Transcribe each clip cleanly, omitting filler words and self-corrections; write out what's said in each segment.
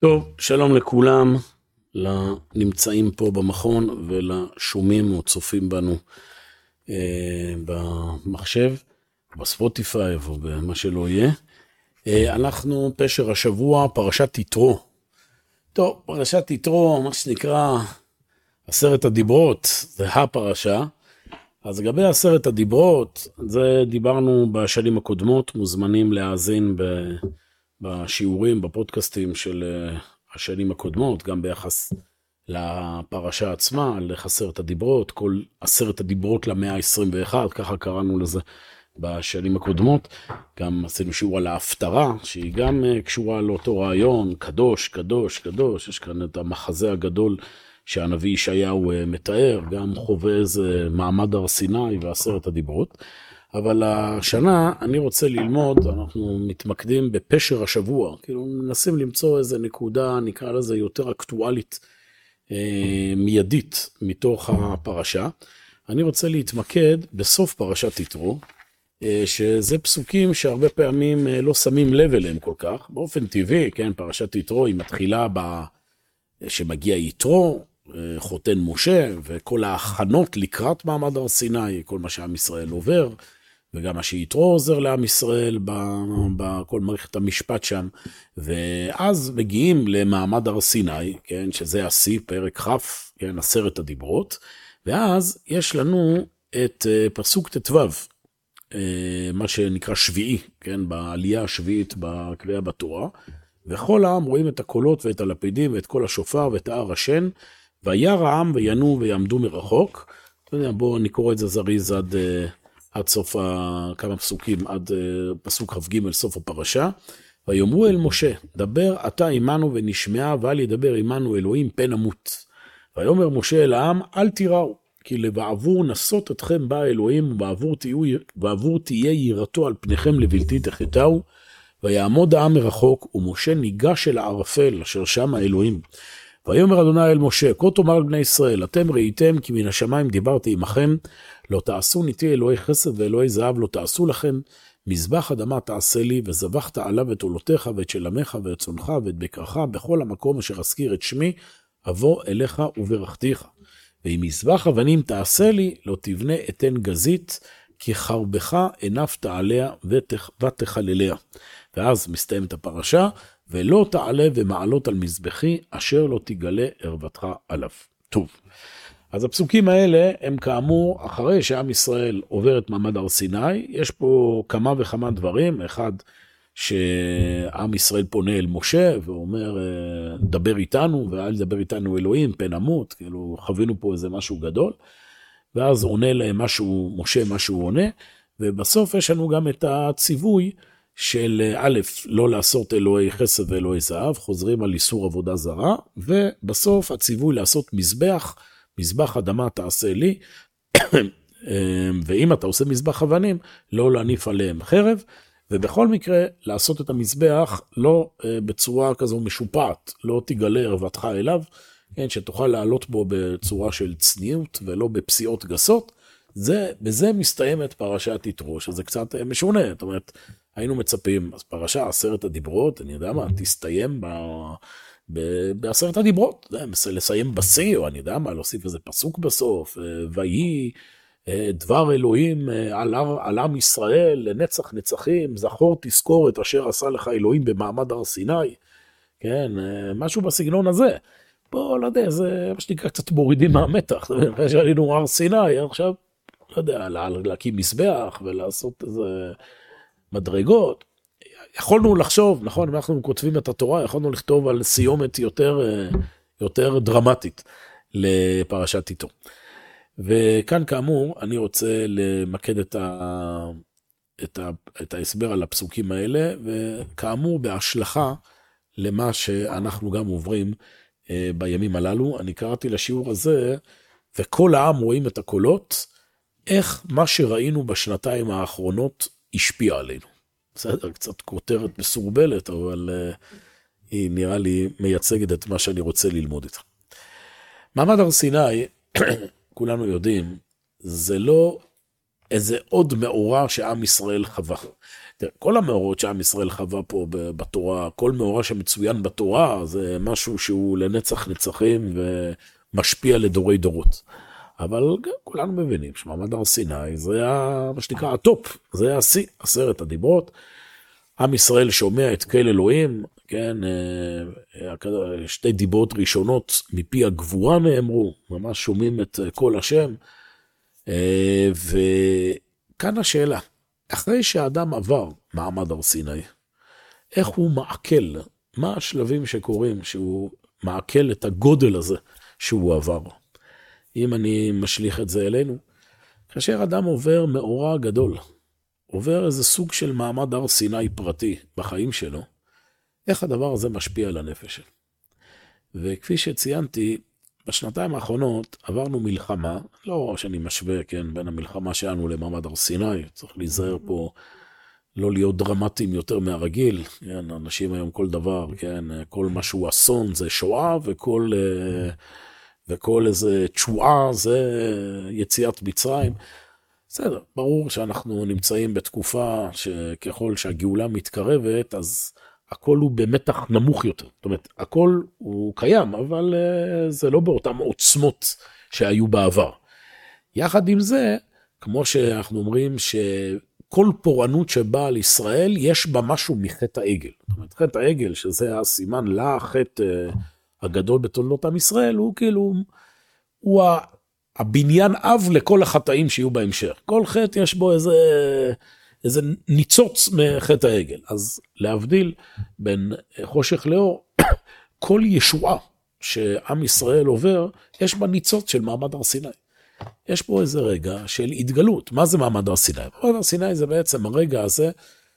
טוב, שלום לכולם, לנמצאים פה במכון ולשומעים או צופים בנו במחשב, בספוטיפיי או במה שלא יהיה. אנחנו פשר השבוע, פרשת יתרו. טוב, פרשת יתרו, מה שנקרא 10 הדיברות, זה הפרשה. אז לגבי 10 הדיברות, זה דיברנו בשנים הקודמות, מוזמנים להאזין בשיעורים, בפודקאסטים של השנים הקודמות, גם ביחס לפרשה עצמה, על 10 הדיברות, כל 10 הדיברות למאה ה-21, ככה קראנו לזה בשנים הקודמות. גם עשינו שיעור על ההפטרה, שהיא גם קשורה לאותו רעיון, קדוש, קדוש, קדוש, יש כאן את המחזה הגדול שהנביא ישעיהו מתאר, גם חובז מעמד הר סיני ו10 הדיברות. אבל השנה אני רוצה ללמוד, אנחנו מתמקדים בפשר השבוע, כאילו מנסים למצוא איזה נקודה, נקרא לזה יותר אקטואלית, מיידית מתוך הפרשה. אני רוצה להתמקד בסוף פרשת יתרו, שזה פסוקים שהרבה פעמים לא שמים לב אליהם כל כך, באופן טבעי, כן, פרשת יתרו היא מתחילה שמגיע יתרו, חותן משה, וכל ההכנות לקראת מעמד הר סיני, כל מה שעם ישראל עובר, וגם מה שיתרו עוזר לעם ישראל בכל מערכת המשפט שם, ואז מגיעים למעמד הר סיני, כן, שזה השיא, פרק כ', כן, 10 הדיברות, ואז יש לנו את פסוק ט"ו, מה שנקרא שביעי, כן, בעלייה השביעית בקריאה בתורה, וכל העם רואים את הקולות ואת הלפידים ואת כל השופר ואת הער השן, וירא העם וינו ויעמדו מרחוק. בואו נקרא את זה זריז עד סוף כמה פסוקים, עד פסוק כ"ג סוף הפרשה. ויאמרו אל משה, דבר אתה עמנו ונשמע, ואל ידבר עמנו אלוהים פן נמות. ויאמר משה אל העם, אל תיראו, כי לבעבור נסות אתכם בא אלוהים, ובעבור תהיה יראתו על פניכם לבלתי תחתהו. ויעמוד העם מרחוק, ומשה ניגש אל הערפל, אשר שם האלוהים. ויאמר אדוני אל משה, כה תאמר על בני ישראל, אתם ראיתם כי מן השמיים דיברתי עמכם, לא תעשו ניתי אלוהי חסד ואלוהי זהב, לא תעשו לכם, מזבח אדמה תעשה לי, וזבחת עליו את עולותיך ואת שלמך ואת צונך ואת בקרך, בכל המקום אשר אזכיר את שמי, אבוא אליך וברכתיך. ואם מזבח אבנים תעשה לי, לא תבנה אתן גזית, כי חרבך ענף תעליה ותחלליה. ואז מסתיימת הפרשה, ולא תעלה ומעלות על מזבחי, אשר לא תגלה ערוותך עליו. טוב, אז הפסוקים האלה הם כאמור, אחרי שעם ישראל עובר את מעמד הר סיני, יש פה כמה וכמה דברים. אחד, שעם ישראל פונה אל משה, ואומר, דבר איתנו, ואל דבר איתנו אלוהים, פן נמות, כאילו חווינו פה איזה משהו גדול, ואז עונה להם משהו, משה משהו עונה, ובסוף יש לנו גם את הציווי, של א', לא לעשות אלוהי חסד ואלוהי זהב, חוזרים על איסור עבודה זרה, ובסוף הציווי לעשות מזבח אדמה תעשה לי, ואם אתה עושה מזבח אבנים, לא להניף עליהם חרב, ובכל מקרה לעשות את המזבח לא בצורה כזו משופעת, לא תגלה ערוותך אליו, כן, שתוכל לעלות בו בצורה של צניעות ולא בפסיעות גסות. בזה מסתיימת פרשת יתרו, שזה קצת משונה, זאת אומרת, היינו מצפים, אז פרשה 10 הדיברות, אני יודע מה, תסתיים ב10 הדיברות, לסיים בשיא, או אני יודע מה, להוסיף איזה פסוק בסוף, ויהי דבר אלוהים על עם ישראל, לנצח נצחים, זכור תזכור את אשר עשה לך אלוהים במעמד הר סיני, כן, משהו בסגנון הזה. בוא, לא יודע, זה מה שנקרא קצת מורידים מהמתח, אחרי שעלינו הר סיני, עכשיו, לא יודע, להקים מזבח ולעשות איזה מדרגות. יכולנו לחשוב, נכון, אם אנחנו כותבים את התורה, יכולנו לכתוב על סיומת יותר דרמטית לפרשת יתרו. וכאן כאמור, אני רוצה למקד את ההסבר על הפסוקים האלה, וכאמור בהשלכה למה שאנחנו גם עוברים בימים הללו. אני קראתי לשיעור הזה, וכל העם רואים את הקולות, איך מה שראינו בשנתיים האחרונות השפיע עלינו. בסדר, קצת כותרת מסורבלת, אבל היא נראה לי מייצגת את מה שאני רוצה ללמוד איתה. מעמד הר סיני, כולנו יודעים, זה לא איזה עוד מאורע שעם ישראל חווה. תראה, כל המאורעות שעם ישראל חווה פה בתורה, כל מאורע שמצוין בתורה, זה משהו שהוא לנצח נצחים ומשפיע לדורי דורות. אבל כולנו מבינים שמעמד הר סיני זה מה שנקרא הטופ, זה השיא, 10 הדיברות. עם ישראל שומע את קול אלוהים, כן, 2 דיברות ראשונות מפי הגבורה נאמרו, ממש שומעים את קול השם. וכאן השאלה, אחרי שהאדם עבר מעמד הר סיני, איך הוא מעכל, מה השלבים שקורים שהוא מעכל את הגודל הזה שהוא עבר? אם אני משליך את זה אלינו, כאשר אדם עובר מאורע גדול, עובר איזה סוג של מעמד הר סיני פרטי בחיים שלו, איך הדבר הזה משפיע על הנפש שלו? וכפי שציינתי, בשנתיים האחרונות עברנו מלחמה, לא שאני משווה, כן, בין המלחמה שלנו למעמד הר סיני, צריך להיזהר פה, לא להיות דרמטיים יותר מהרגיל, כן, אנשים היום כל דבר, כן, כל משהו אסון זה שואה, וכל איזה תשועה זה יציאת מצרים. בסדר, ברור שאנחנו נמצאים בתקופה שככל שהגאולה מתקרבת, אז הכל הוא במתח נמוך יותר. זאת אומרת, הכל הוא קיים, אבל זה לא באותם עוצמות שהיו בעבר. יחד עם זה, כמו שאנחנו אומרים שכל פורענות שבאה על ישראל, יש בה משהו מחטא העגל. זאת אומרת, חטא העגל, שזה הסימן לחטא הגדול בתולדות עם ישראל, הוא כאילו, הוא הבניין אב לכל החטאים שיהיו בהמשך. כל חטא יש בו איזה ניצוץ מחטא העגל. אז להבדיל בין חושך לאור, כל ישועה שעם ישראל עובר, יש בה ניצוץ של מעמד הר סיני. יש פה איזה רגע של התגלות. מה זה מעמד הר סיני? מעמד הר סיני זה בעצם הרגע הזה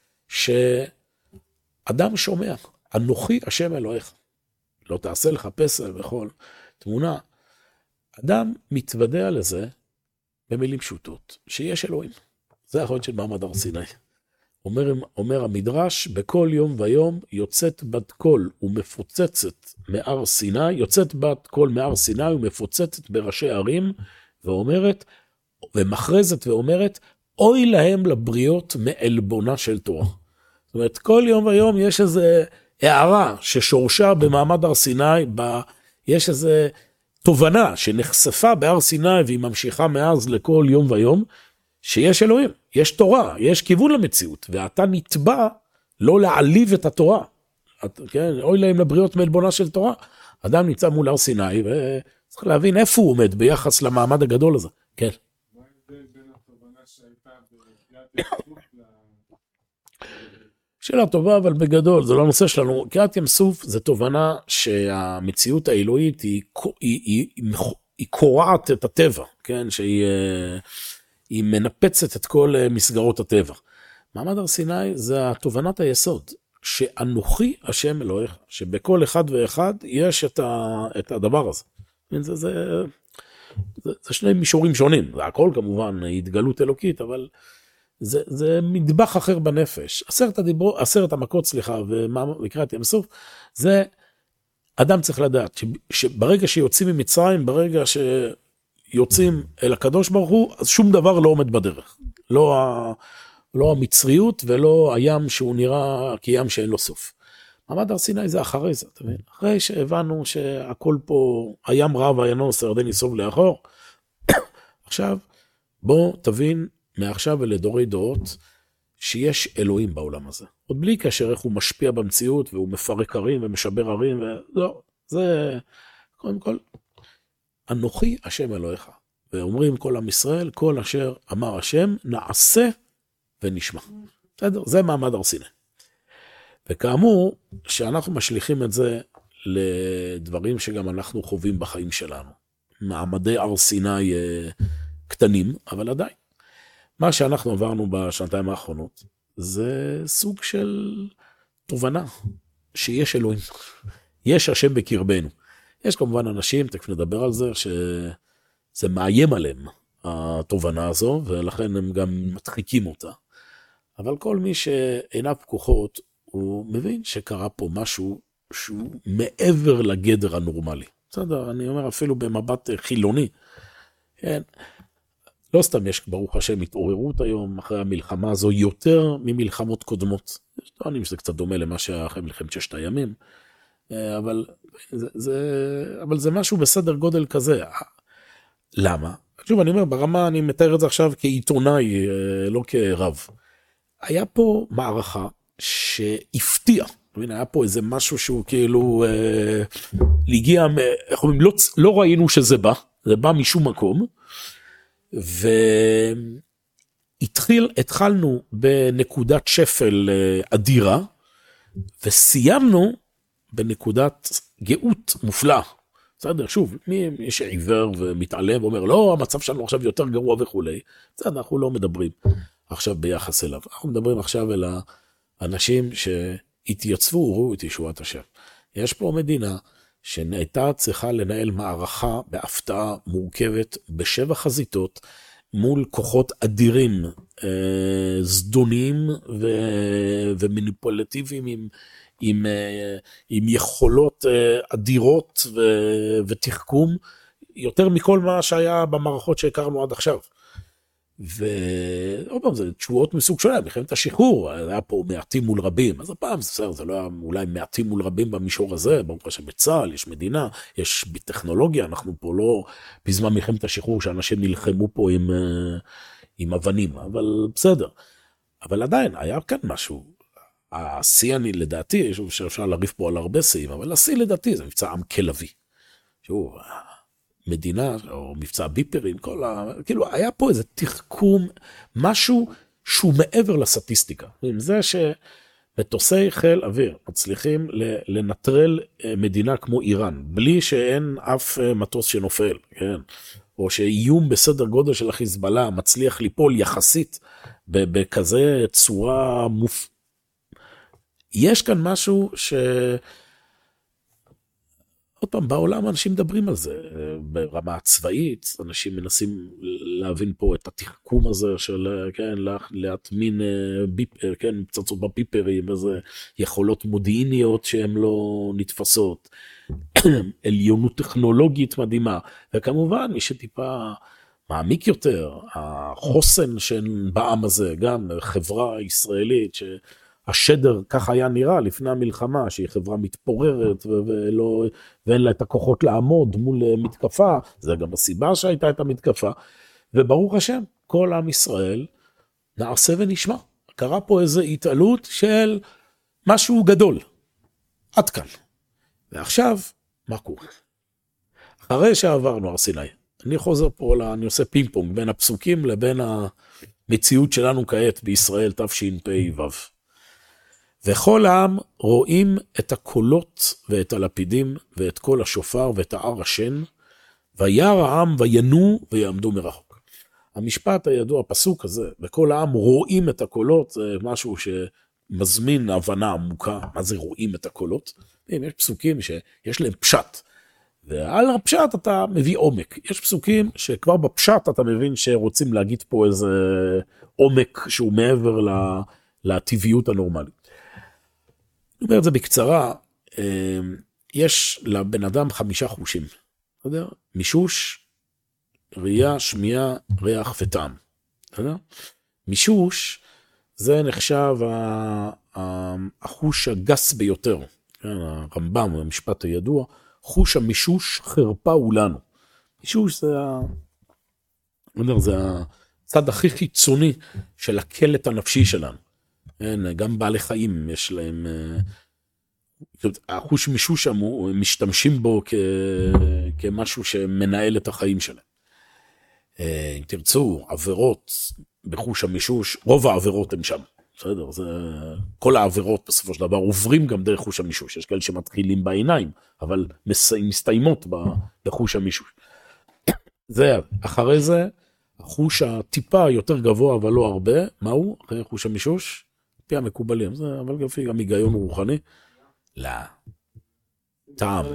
שאדם שומע, אנוכי השם אלוהיך. לא תעשה לך פסל וכל תמונה. אדם מתוודע לזה במילים פשוטות, שיש אלוהים. זה החוד של מעמד הר סיני. אומר המדרש, בכל יום ויום יוצאת בת קול ומפוצצת מהר סיני, יוצאת בת קול מהר סיני ומפוצצת בראשי ערים, ואומרת, ומכרזת ואומרת, אוי להם לבריות מעלבונה של תורה. זאת אומרת, כל יום ויום יש איזה הערה ששורשה במעמד הר סיני, יש איזה תובנה שנחשפה בהר סיני, והיא ממשיכה מאז לכל יום ויום, שיש אלוהים, יש תורה, יש כיוון למציאות, ואתה נתבע לא להעליב את התורה. כן? אוי להם לבריות מעלבונה של תורה. אדם נמצא מול הר סיני, וצריך להבין איפה הוא עומד ביחס למעמד הגדול הזה. כן. מה ההבדל בין התובנה שהייתה בקריאת ים סוף שאלה טובה, אבל בגדול, זה לא הנושא שלנו. קריאת ים סוף זה תובנה שהמציאות האלוהית היא קורעת את הטבע, כן? שהיא מנפצת את כל מסגרות הטבע. מעמד הר סיני זה התובנת היסוד, שאנוכי השם אלוהיך, שבכל אחד ואחד יש את הדבר הזה. זה שני מישורים שונים, זה הכל כמובן התגלות אלוקית, אבל זה מטבח אחר בנפש. 10 המכות, וקריאת ים סוף, זה אדם צריך לדעת, שברגע שיוצאים ממצרים, ברגע שיוצאים אל הקדוש ברוך הוא, אז שום דבר לא עומד בדרך. לא המצריות ולא הים שהוא נראה כים שאין לו סוף. מעמד הר סיני זה אחרי זה, אתה מבין? אחרי שהבנו שהכל פה, הים רב, הינוס, הירדן יסוב לאחור. עכשיו, בוא תבין מעכשיו ולדורי דורות, שיש אלוהים בעולם הזה. עוד בלי קשר איך הוא משפיע במציאות, והוא מפרק ערים ומשבר ערים, ולא, זה, קודם כל, אנוכי השם אלוהיך. ואומרים כל עם ישראל, כל אשר אמר השם, נעשה ונשמע. בסדר? זה מעמד הר סיני. וכאמור, שאנחנו משליכים את זה לדברים שגם אנחנו חווים בחיים שלנו. מעמדי הר סיני קטנים, אבל עדיין. מה שאנחנו עברנו בשנתיים האחרונות, זה סוג של תובנה שיש אלוהים. יש השם בקרבנו. יש כמובן אנשים, תכף נדבר על זה, שזה מאיים עליהם, התובנה הזו, ולכן הם גם מדחיקים אותה. אבל כל מי שעיניו פקוחות, הוא מבין שקרה פה משהו שהוא מעבר לגדר הנורמלי. בסדר, אני אומר אפילו במבט חילוני. כן. לא סתם יש, ברוך השם, התעוררות היום אחרי המלחמה הזו יותר ממלחמות קודמות. יש טוענים שזה קצת דומה למה שהיה אחרי מלחמת ששת הימים, אבל זה משהו בסדר גודל כזה. למה? שוב, אני אומר, ברמה, אני מתאר את זה עכשיו כעיתונאי, לא כרב. היה פה מערכה שהפתיע. היה פה איזה משהו שהוא כאילו להגיע, לא ראינו שזה בא, זה בא משום מקום, התחלנו בנקודת שפל אדירה, וסיימנו בנקודת גאות מופלאה. בסדר, שוב, מי שעיוור ומתעלם ואומר, לא, המצב שלנו עכשיו יותר גרוע וכולי, בסדר, אנחנו לא מדברים עכשיו ביחס אליו, אנחנו מדברים עכשיו אל האנשים שהתייצבו, ראו את ישועת השם. יש פה מדינה שהייתה צריכה לנהל מערכה בהפתעה מורכבת בשבע חזיתות, מול כוחות אדירים, זדוניים ומניפולטיביים עם יכולות אדירות ותחכום, יותר מכל מה שהיה במערכות שהכרנו עד עכשיו. ועוד פעם, זה תשועות מסוג שונה, מלחמת השחרור, היה פה מעטים מול רבים, אז הפעם זה לא היה אולי מעטים מול רבים במישור הזה, ברוך השם בצה"ל, יש מדינה, יש טכנולוגיה, אנחנו פה לא בזמן מלחמת השחרור, שאנשים נלחמו פה עם אבנים, אבל בסדר. אבל עדיין, היה כאן משהו, השיא אני לדעתי, שאפשר לריב פה על הרבה שיאים, אבל השיא לדעתי זה מבצע עם כלבי, שהוא מדינה, או מבצע ביפרים, כאילו היה פה איזה תחכום, משהו שהוא מעבר לסטטיסטיקה. עם זה שמטוסי חיל אוויר מצליחים לנטרל מדינה כמו איראן, בלי שאין אף מטוס שנופל, כן? או שאיום בסדר גודל של החיזבאללה מצליח ליפול יחסית בכזה צורה יש כאן משהו עוד פעם, בעולם אנשים מדברים על זה, ברמה הצבאית, אנשים מנסים להבין פה את התחכום הזה של, כן, להטמין, כן, פצצות בפיפרים, איזה יכולות מודיעיניות שהן לא נתפסות, עליונות טכנולוגית מדהימה, וכמובן, מי שטיפה מעמיק יותר, החוסן של בעם הזה, גם חברה ישראלית השדר כך היה נראה לפני המלחמה, שהיא חברה מתפוררת ואין לה את הכוחות לעמוד מול מתקפה, זה גם הסיבה שהייתה את המתקפה, וברוך השם, כל עם ישראל נעשה ונשמע. קרה פה איזו התעלות של משהו גדול, עד כאן. ועכשיו, מה קורה? אחרי שעברנו הר סיני, אני חוזר פה, אני עושה פינג פונג בין הפסוקים לבין המציאות שלנו כעת בישראל תשפ"ו. וכל העם רואים את הקולות ואת הלפידים ואת כל השופר ואת הער השן, וירא העם וינו ויעמדו מרחוק. המשפט הידוע, הפסוק הזה, וכל העם רואים את הקולות, זה משהו שמזמין הבנה עמוקה, מה זה רואים את הקולות? יש פסוקים שיש להם פשט, ועל הפשט אתה מביא עומק. יש פסוקים שכבר בפשט אתה מבין שרוצים להגיד פה איזה עומק שהוא מעבר לטבעיות הנורמלית. אני אומר את זה בקצרה, יש לבן אדם 5 חושים, מישוש, ראייה, שמיעה, ריח וטעם. מישוש זה נחשב החוש הגס ביותר, הרמב"ם, המשפט הידוע, חוש המישוש חרפה הוא לנו. מישוש זה הצד הכי חיצוני של הקלט הנפשי שלנו. גם בעלי חיים יש להם, החוש מישוש משתמשים בו כמשהו שמנהל את החיים שלהם. אם תרצו, עבירות בחוש המישוש, רוב העבירות הן שם. בסדר, כל העבירות בסופו של דבר עוברים גם דרך חוש המישוש. יש כאלה שמתחילים בעיניים, אבל מסתיימות בחוש המישוש. זה, אחרי זה, החוש הטיפה יותר גבוה, אבל לא הרבה. מהו? אחרי חוש המישוש? פי המקובלים, זה, אבל גם היגיון רוחני. לא. טעם.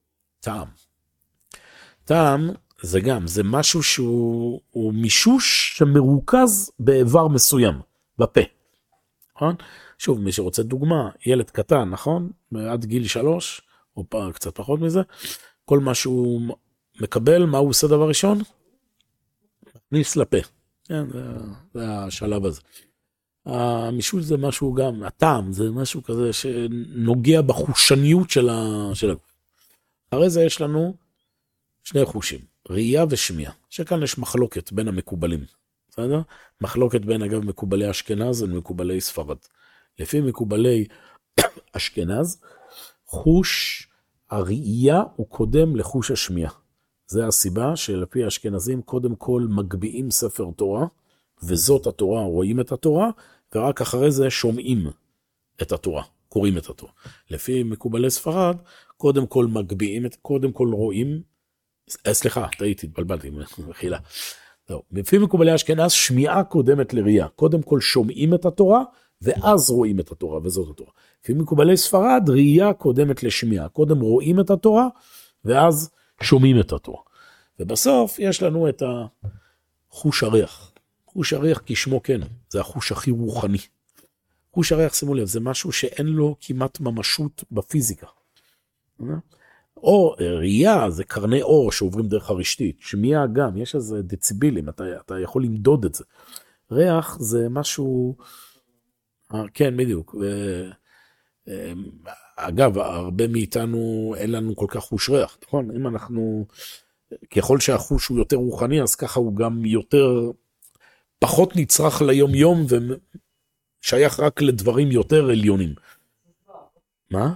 טעם זה גם, זה משהו שהוא מישוש שמרוכז באיבר מסוים, בפה. נכון? שוב, מי שרוצה דוגמה, ילד קטן, נכון? עד גיל 3, או קצת פחות מזה, כל מה שהוא מקבל, מה הוא עושה דבר ראשון? ניס לפה. כן, זה השלב הזה. המישוש זה משהו גם, הטעם זה משהו כזה שנוגע בחושניות של הגוף. אחרי זה יש לנו שני חושים, ראייה ושמיעה, שכאן יש מחלוקת בין המקובלים. בסדר? מחלוקת בין אגב מקובלי אשכנז ומקובלי ספרד. לפי מקובלי אשכנז, חוש הראייה הוא קודם לחוש השמיעה. זה הסיבה שלפי האשכנזים קודם כל מגביעים ספר תורה, וזאת התורה, רואים את התורה, ורק אחרי זה שומעים את התורה, קוראים את התורה. לפי מקובלי ספרד, קודם כל מגביעים, קודם כל רואים, סליחה, טעיתי, התבלבלתי, מחילה. לפי מקובלי אשכנז, שמיעה קודמת לראייה. קודם כל שומעים את התורה, ואז רואים את התורה, וזאת התורה. לפי מקובלי ספרד, ראייה קודמת לשמיעה. קודם רואים את התורה, ואז שומעים את התורה. ובסוף יש לנו את החוש הריח. חוש הריח כשמו כן, זה החוש הכי רוחני. חוש הריח, שימו לב, זה משהו שאין לו כמעט ממשות בפיזיקה. או ראייה, זה קרני אור שעוברים דרך הרשתית. שמיעה גם, יש איזה דציבילים, אתה יכול למדוד את זה. ריח זה משהו, כן, בדיוק. אגב, הרבה מאיתנו אין לנו כל כך חוש ריח, נכון? אם אנחנו, ככל שהחוש הוא יותר רוחני, אז ככה הוא גם יותר, פחות נצרך ליום יום, ושייך רק לדברים יותר עליונים. מה?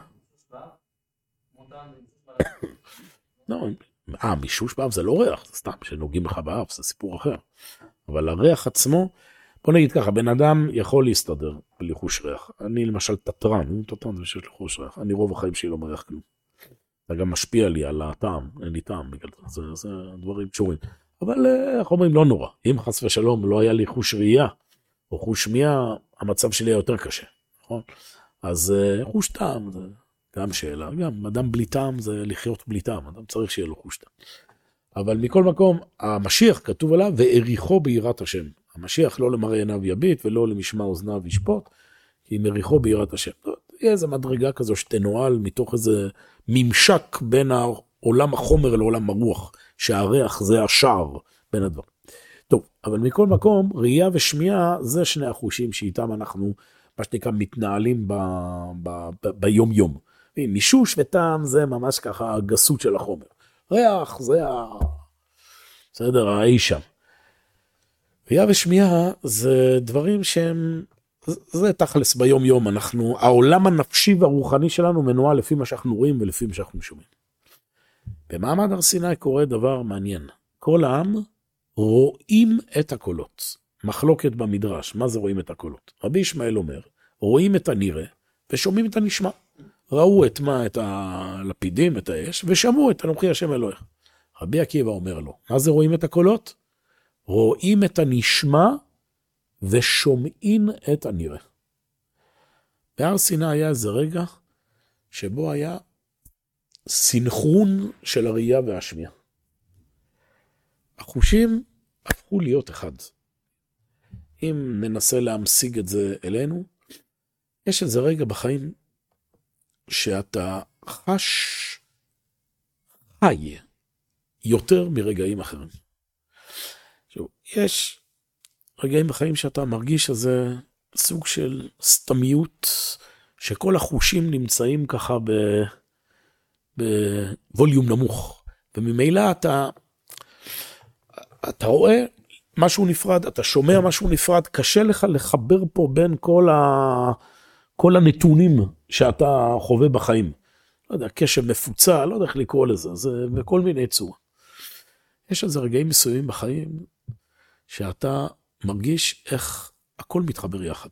לא, מישוש באף זה לא ריח, זה סתם שנוגעים לך באף, זה סיפור אחר. אבל הריח עצמו, בוא נגיד ככה, בן אדם יכול להסתדר בלי חוש ריח. אני למשל תטרן, ויש לי חוש ריח, אני רוב החיים שלי לא מריח כלום. זה גם משפיע לי על הטעם, אין לי טעם בגלל זה דברים קשורים. אבל איך אומרים, לא נורא. אם חס ושלום לא היה לי חוש ראייה, או חוש שמיעה, המצב שלי היה יותר קשה. נכון? אז חוש טעם זה גם שאלה. גם אדם בלי טעם זה לחיות בלי טעם. אדם צריך שיהיה לו חוש טעם. אבל מכל מקום, המשיח כתוב עליו, ועריכו ביראת השם. המשיח לא למראה עיניו יביט, ולא למשמע אוזניו ישפוט, כי מריחו ביראת השם. תהיה איזו מדרגה כזו שתנועל מתוך איזה ממשק בין עולם החומר לעולם הרוח, שהריח זה השער בין הדברים. טוב, אבל מכל מקום, ראייה ושמיעה זה שני החושים שאיתם אנחנו, מה שנקרא, מתנהלים ביום יום. מישוש וטעם זה ממש ככה הגסות של החומר. ריח זה בסדר, האי שם. ראייה ושמיעה זה דברים שהם, זה תכלס ביום יום, העולם הנפשי והרוחני שלנו מנוהל לפי מה שאנחנו רואים ולפי מה שאנחנו שומעים. במעמד הר סיני קורה דבר מעניין. כל העם רואים את הקולות. מחלוקת במדרש, מה זה רואים את הקולות? רבי ישמעאל אומר, רואים את הנראה ושומעים את הנשמע. ראו את הלפידים, את האש, ושמעו את אנוכי השם אלוהיך. רבי עקיבא אומר לו, מה זה רואים את הקולות? רואים את הנשמע ושומעים את הנראה. בהר סיני היה איזה רגע שבו היה סינכרון של הראייה והשמיעה. החושים הפכו להיות אחד. אם ננסה להמשיג את זה אלינו, יש איזה רגע בחיים שאתה חי יותר מרגעים אחרים. יש רגעים בחיים שאתה מרגיש איזה סוג של סתמיות, שכל החושים נמצאים ככה בווליום נמוך, וממילא אתה רואה משהו נפרד, אתה שומע משהו נפרד, קשה לך לחבר פה בין כל הנתונים שאתה חווה בחיים. לא יודע, קשב מפוצע, לא יודע איך לקרוא לזה, זה בכל מיני צורה. יש איזה רגעים מסוימים בחיים, שאתה מרגיש איך הכל מתחבר יחד.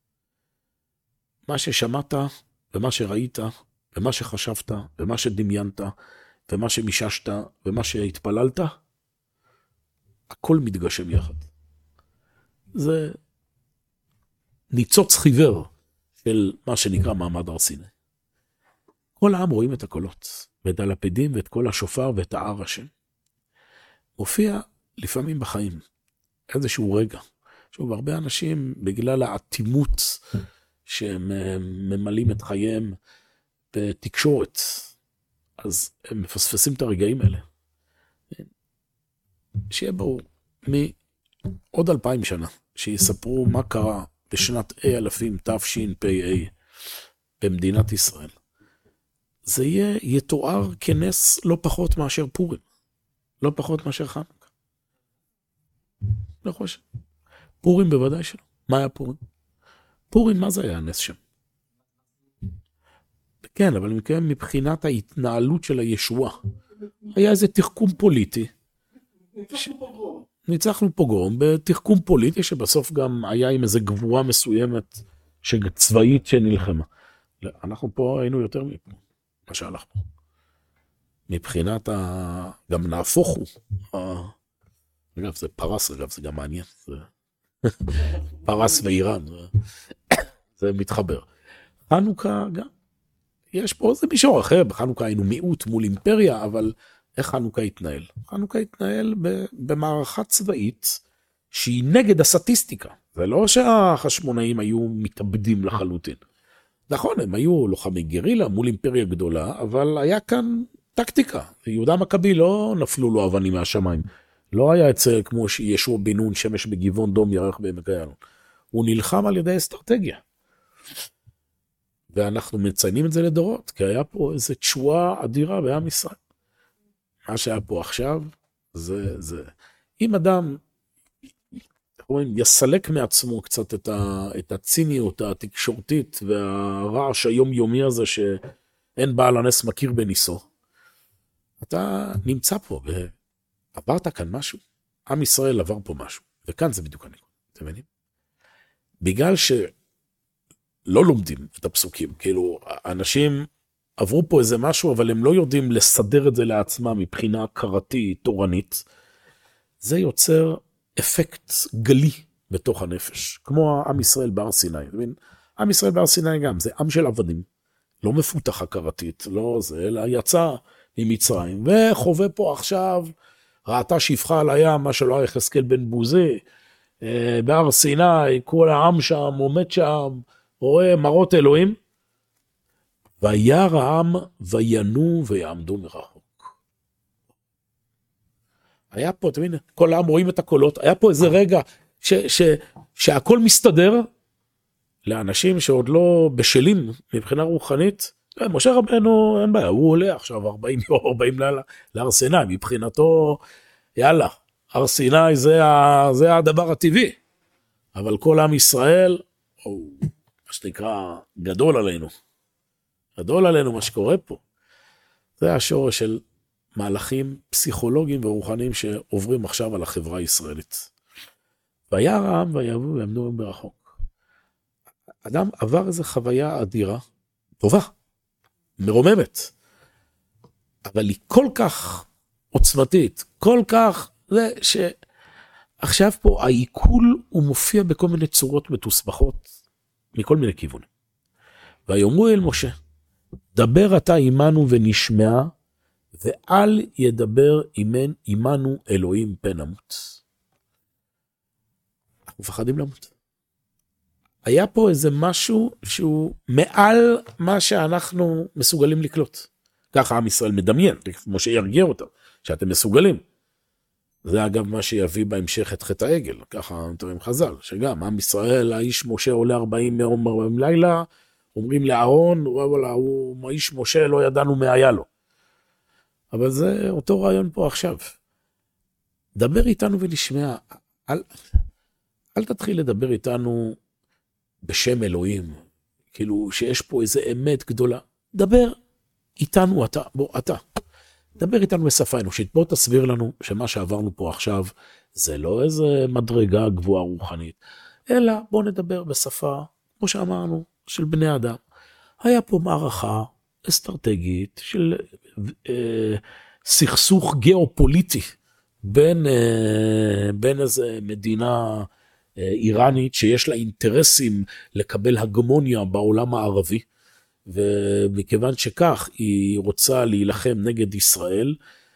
מה ששמעת, ומה שראית, ומה שחשבת, ומה שדמיינת, ומה שמיששת, ומה שהתפללת, הכל מתגשם יחד. זה ניצוץ חיוור של מה שנקרא מעמד הר סיני. כל העם רואים את הקולות, ואת הלפידים, ואת כל השופר, ואת הער השם. מופיע לפעמים בחיים איזשהו רגע. שוב, הרבה אנשים, בגלל העתימות שהם ממלאים את חייהם בתקשורת, אז הם מפספסים את הרגעים האלה. שיהיה ברור, עוד 2000 שנה, שיספרו מה קרה בשנת אלפים תשפ"א במדינת ישראל. זה יתואר כנס לא פחות מאשר פורים. לא פחות מאשר חנוכה. לא חושב. פורים בוודאי שלא. מה היה פורים? פורים, מה זה היה הנס שם? כן, אבל מבחינת ההתנהלות של הישועה, היה איזה תחכום פוליטי. ניצחנו פוגרום בתחכום פוליטי, שבסוף גם היה עם איזה גבורה מסוימת צבאית שנלחמה. אנחנו פה היינו יותר מפה, מה שהלך פה. מבחינת גם נהפוך הוא. אגב, זה פרס, אגב, זה גם מעניין. פרס ואיראן, זה מתחבר. חנוכה גם, יש פה איזה מישור אחר, בחנוכה היינו מיעוט מול אימפריה, אבל איך חנוכה התנהל? חנוכה התנהל במערכה צבאית שהיא נגד הסטטיסטיקה. זה לא שהחשמונאים היו מתאבדים לחלוטין. נכון, הם היו לוחמי גרילה מול אימפריה גדולה, אבל היה כאן טקטיקה. יהודה מכבי לא נפלו לו אבנים מהשמיים. לא היה אצל כמו שישוע בן נון שמש בגבעון דום ירח בעמק איילון. הוא נלחם על ידי אסטרטגיה. ואנחנו מציינים את זה לדורות, כי היה פה איזו תשועה אדירה בעם ישראל. מה שהיה פה עכשיו, זה. אם אדם יסלק מעצמו קצת את הציניות התקשורתית והרעש היומיומי הזה שאין בעל הנס מכיר בניסו, אתה נמצא פה ועברת כאן משהו. עם ישראל עבר פה משהו, וכאן זה בדיוק הנקודה, אתם מבינים? בגלל שלא לומדים את הפסוקים, כאילו אנשים עברו פה איזה משהו, אבל הם לא יודעים לסדר את זה לעצמם מבחינה הכרתית, תורנית, זה יוצר אפקט גלי בתוך הנפש, כמו עם ישראל בהר סיני. עם ישראל בהר סיני גם, זה עם של עבדים, לא מפותח הכרתית, לא זה, אלא יצא ממצרים, וחווה פה עכשיו, ראתה שפחה על הים, מה שלא היה יחזקאל בן בוזי, בהר סיני, כל העם שם, עומד שם, רואה מראות אלוהים, וירא העם וינו ויעמדו מרחוק. היה פה, אתה מבין, כל העם רואים את הקולות, היה פה איזה רגע שהכל מסתדר לאנשים שעוד לא בשלים מבחינה רוחנית. משה רבנו, אין בעיה, הוא עולה עכשיו 40 יום, 40 לילה להר סיני, מבחינתו, יאללה, הר סיני זה הדבר הטבעי. אבל כל עם ישראל, מה שנקרא, גדול עלינו. גדול עלינו מה שקורה פה. זה השורש של מהלכים פסיכולוגיים ורוחניים שעוברים עכשיו על החברה הישראלית. וירא העם ויבואו ויעמדו מרחוק. אדם עבר איזו חוויה אדירה, טובה, מרוממת, אבל היא כל כך עוצמתית, כל כך, זה שעכשיו פה העיכול הוא מופיע בכל מיני צורות מתוסבכות, מכל מיני כיוונים. ויאמרו אל משה, דבר אתה עמנו ונשמע, ואל ידבר עמנו אלוהים פן נמות. אנחנו מפחדים למות. היה פה איזה משהו שהוא מעל מה שאנחנו מסוגלים לקלוט. ככה עם ישראל מדמיין, כמו שירגיע אותם, שאתם מסוגלים. זה אגב מה שיביא בהמשך את חטא העגל, ככה נתראים חז"ל, שגם עם ישראל, האיש משה עולה 40 יום 40 לילה, אומרים לאהרון, הוא האיש משה לא ידענו מה היה לו. אבל זה אותו רעיון פה עכשיו. דבר איתנו ונשמע, אל תתחיל לדבר איתנו בשם אלוהים, כאילו שיש פה איזה אמת גדולה. דבר איתנו אתה. דבר איתנו בשפה אנושית. בוא תסביר לנו שמה שעברנו פה עכשיו, זה לא איזה מדרגה גבוהה רוחנית, אלא בוא נדבר בשפה, כמו שאמרנו, של בני אדם. היה פה מערכה אסטרטגית של סכסוך גיאופוליטי בין איזה מדינה איראנית שיש לה אינטרסים לקבל הגמוניה בעולם הערבי, ומכיוון שכך היא רוצה להילחם נגד ישראל,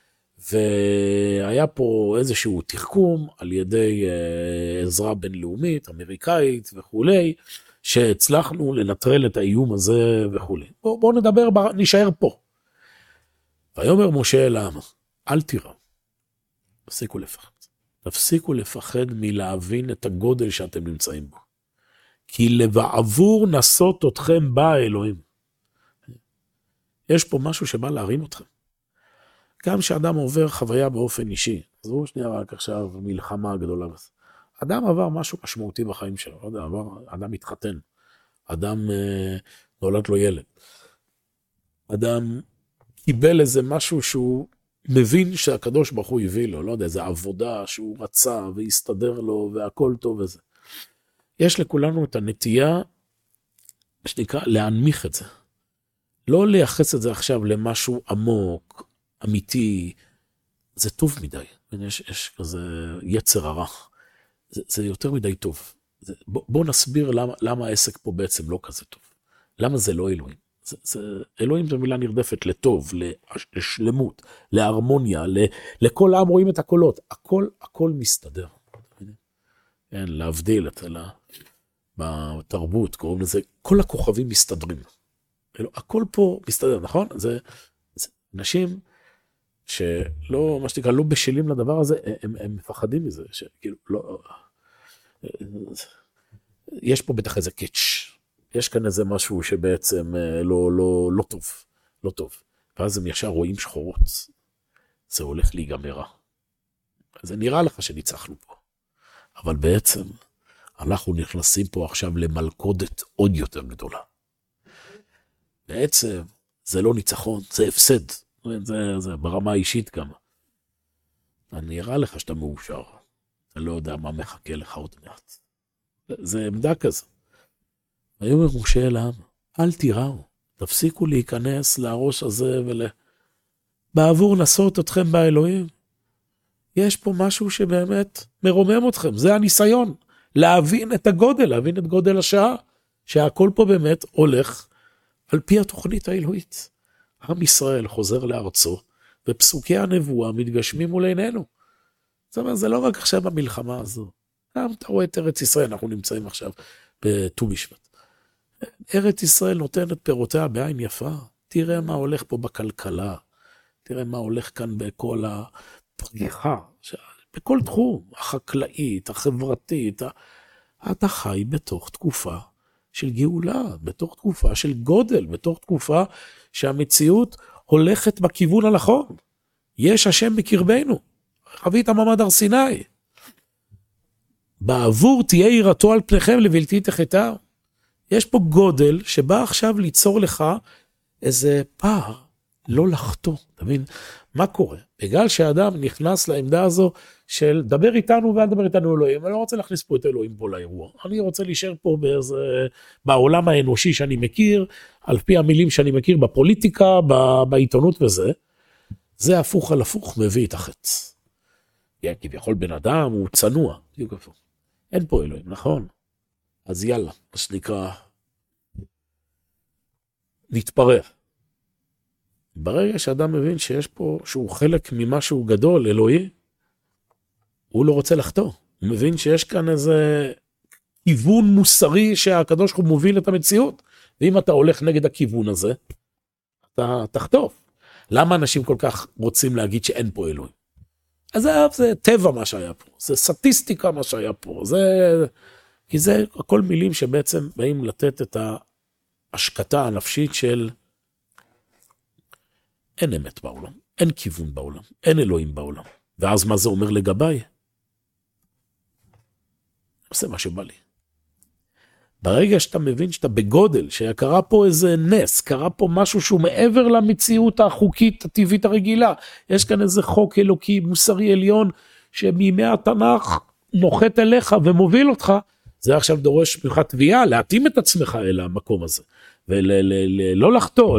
והיה פה איזשהו תחכום על ידי עזרה בינלאומית, אמריקאית וכולי, שהצלחנו לנטרל את האיום הזה וכולי. בואו נדבר, נשאר פה. ויאמר משה אל העם, אל תיראו, תפסיקו לפחד. תפסיקו לפחד מלהבין את הגודל שאתם נמצאים בו. כי לבעבור נסות אתכם בא האלוהים. יש פה משהו שבא להרים אתכם. גם שאדם עובר חוויה באופן אישי, זו שנייה רק עכשיו מלחמה גדולה. אדם עבר משהו משמעותי בחיים שלו, לא יודע, אדם מתחתן, אדם נולד לו ילד, אדם קיבל איזה משהו שהוא מבין שהקדוש ברוך הוא הביא לו, לא יודע, איזו עבודה שהוא רצה והסתדר לו והכל טוב וזה. יש לכולנו את הנטייה, שנקרא, להנמיך את זה. לא לייחס את זה עכשיו למשהו עמוק, אמיתי, זה טוב מדי. יש כזה יצר הרע. זה יותר מדי טוב. בוא נסביר למה העסק פה בעצם לא כזה טוב. למה זה לא אלוהים? אלוהים זו מילה נרדפת לטוב, לשלמות, להרמוניה, לכל העם רואים את הקולות. הכל מסתדר. כן, להבדיל את זה, בתרבות קוראים לזה, כל הכוכבים מסתדרים. הכל פה מסתדר, נכון? זה אנשים שלא, מה שנקרא, לא בשלים לדבר הזה, הם מפחדים מזה, שכאילו, לא, יש פה בטח איזה קאץ', יש כאן איזה משהו שבעצם לא טוב, לא טוב. ואז הם ישר רואים שחורות. זה הולך להיגמר. זה נראה לך שניצחנו פה. אבל בעצם אנחנו נכנסים פה עכשיו למלכודת עוד יותר גדולה. בעצם זה לא ניצחון, זה הפסד. זה ברמה האישית גם. אני אראה לך שאתה מאושר. אתה לא יודע מה מחכה לך עוד מעט. זה עמדה כזו. ויאמר משה אל העם, אל תיראו, תפסיקו להיכנס לראש הזה בעבור נסות אתכם באלוהים. יש פה משהו שבאמת מרומם אתכם, זה הניסיון, להבין את הגודל, להבין את גודל השעה, שהכל פה באמת הולך על פי התוכנית האלוהית. עם ישראל חוזר לארצו, ופסוקי הנבואה מתגשמים מול עינינו. זאת אומרת, זה לא רק עכשיו במלחמה הזו. גם אתה רואה את ארץ ישראל, אנחנו נמצאים עכשיו בט"ו בשבט. ארץ ישראל נותנת פירותיה בעין יפה. תראה מה הולך פה בכלכלה, תראה מה הולך כאן בכל הפריחה, בכל תחום, החקלאית, החברתית. אתה חי בתוך תקופה של גאולה, בתוך תקופה של גודל, בתוך תקופה שהמציאות הולכת בכיוון הנכון. יש השם בקרבנו, חבית המעמד הר סיני. בעבור תהיה יראתו על פניכם לבלתי תחתיו. יש פה גודל שבא עכשיו ליצור לך איזה פער, לא לחטוא. אתה מבין? מה קורה? בגלל שהאדם נכנס לעמדה הזו של דבר איתנו ואל דבר איתנו אלוהים, אני לא רוצה להכניס פה את אלוהים פה לאירוע. אני רוצה להישאר פה בעולם האנושי שאני מכיר, על פי המילים שאני מכיר בפוליטיקה, בעיתונות וזה. זה הפוך על הפוך מביא את החץ. כביכול בן אדם הוא צנוע. אין פה אלוהים, נכון? אז יאללה, מה שנקרא, נתפרע. ברגע שאדם מבין שיש פה, שהוא חלק ממשהו גדול, אלוהי, הוא לא רוצה לחטוא. הוא מבין שיש כאן איזה כיוון מוסרי שהקדוש הוא מוביל את המציאות. ואם אתה הולך נגד הכיוון הזה, אתה תחטוף. למה אנשים כל כך רוצים להגיד שאין פה אלוהים? אז זה טבע מה שהיה פה, זה סטטיסטיקה מה שהיה פה, כי זה הכל מילים שבעצם באים לתת את ההשקטה הנפשית של אין אמת בעולם, אין כיוון בעולם, אין אלוהים בעולם. ואז מה זה אומר לגביי? עושה מה שבא לי. ברגע שאתה מבין שאתה בגודל, שקרה פה איזה נס, קרה פה משהו שהוא מעבר למציאות החוקית הטבעית הרגילה, יש כאן איזה חוק אלוקי, מוסרי עליון, שמימי התנ"ך נוחת אליך ומוביל אותך, זה עכשיו דורש ממך תביעה, להתאים את עצמך אל המקום הזה, ולא לחטוא,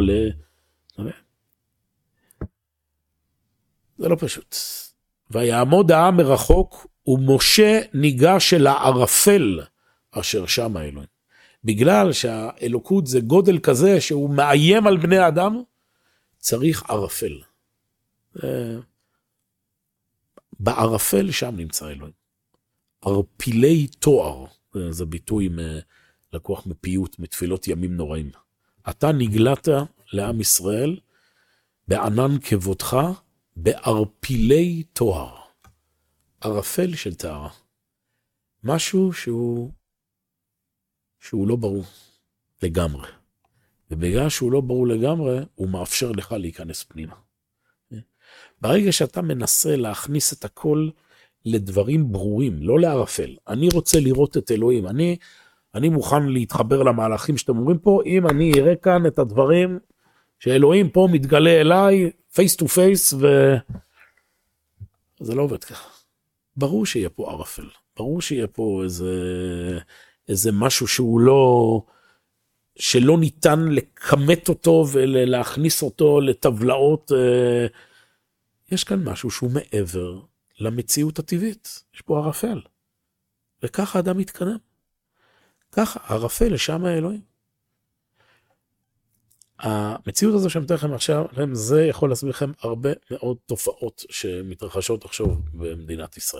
זה לא פשוט. ויעמוד העם מרחוק, ומשה ניגש אל הערפל, אשר שם האלוהים. בגלל שהאלוקות זה גודל כזה שהוא מאיים על בני אדם, צריך ערפל. בערפל שם נמצא אלוהים. ערפילי תואר, זה ביטוי לקוח מפיוט, מתפילות ימים נוראים. אתה נגלת לעם ישראל, בענן כבודך, בערפילי תואר. ערפל של טהרה. משהו שהוא לא ברור לגמרי. ובגלל שהוא לא ברור לגמרי, הוא מאפשר לך להיכנס פנימה. ברגע שאתה מנסה להכניס את הכל לדברים ברורים, לא לערפל. אני רוצה לראות את אלוהים. אני מוכן להתחבר למהלכים שאתם אומרים פה, אם אני אראה כאן את הדברים שאלוהים פה מתגלה אליי, face to face, זה לא עובד ככה. ברור שיהיה פה ערפל. ברור שיהיה פה איזה משהו שלא ניתן לקמת אותו ולהכניס אותו לטבלאות. יש כאן משהו שהוא מעבר למציאות הטבעית. יש פה ערפל. וככה אדם מתקדם. ככה, ערפל לשם האלוהים. המציאות הזו שאני מתאר לכם עכשיו, זה יכול להסביר לכם הרבה מאוד תופעות שמתרחשות עכשיו במדינת ישראל.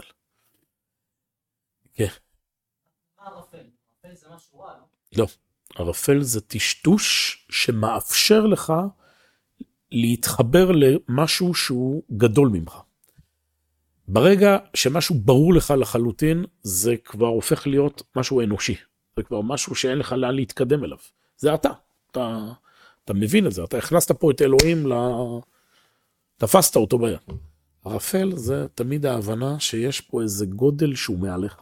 כן. מה ערפל? ערפל זה משהו רע, לא? לא. ערפל זה טשטוש שמאפשר לך להתחבר למשהו שהוא גדול ממך. ברגע שמשהו ברור לך לחלוטין, זה כבר הופך להיות משהו אנושי. זה כבר משהו שאין לך לאן להתקדם אליו. זה אתה מבין את זה, אתה הכנסת פה את אלוהים, תפסת אותו ביד. ערפל זה תמיד ההבנה שיש פה איזה גודל שהוא מעליך.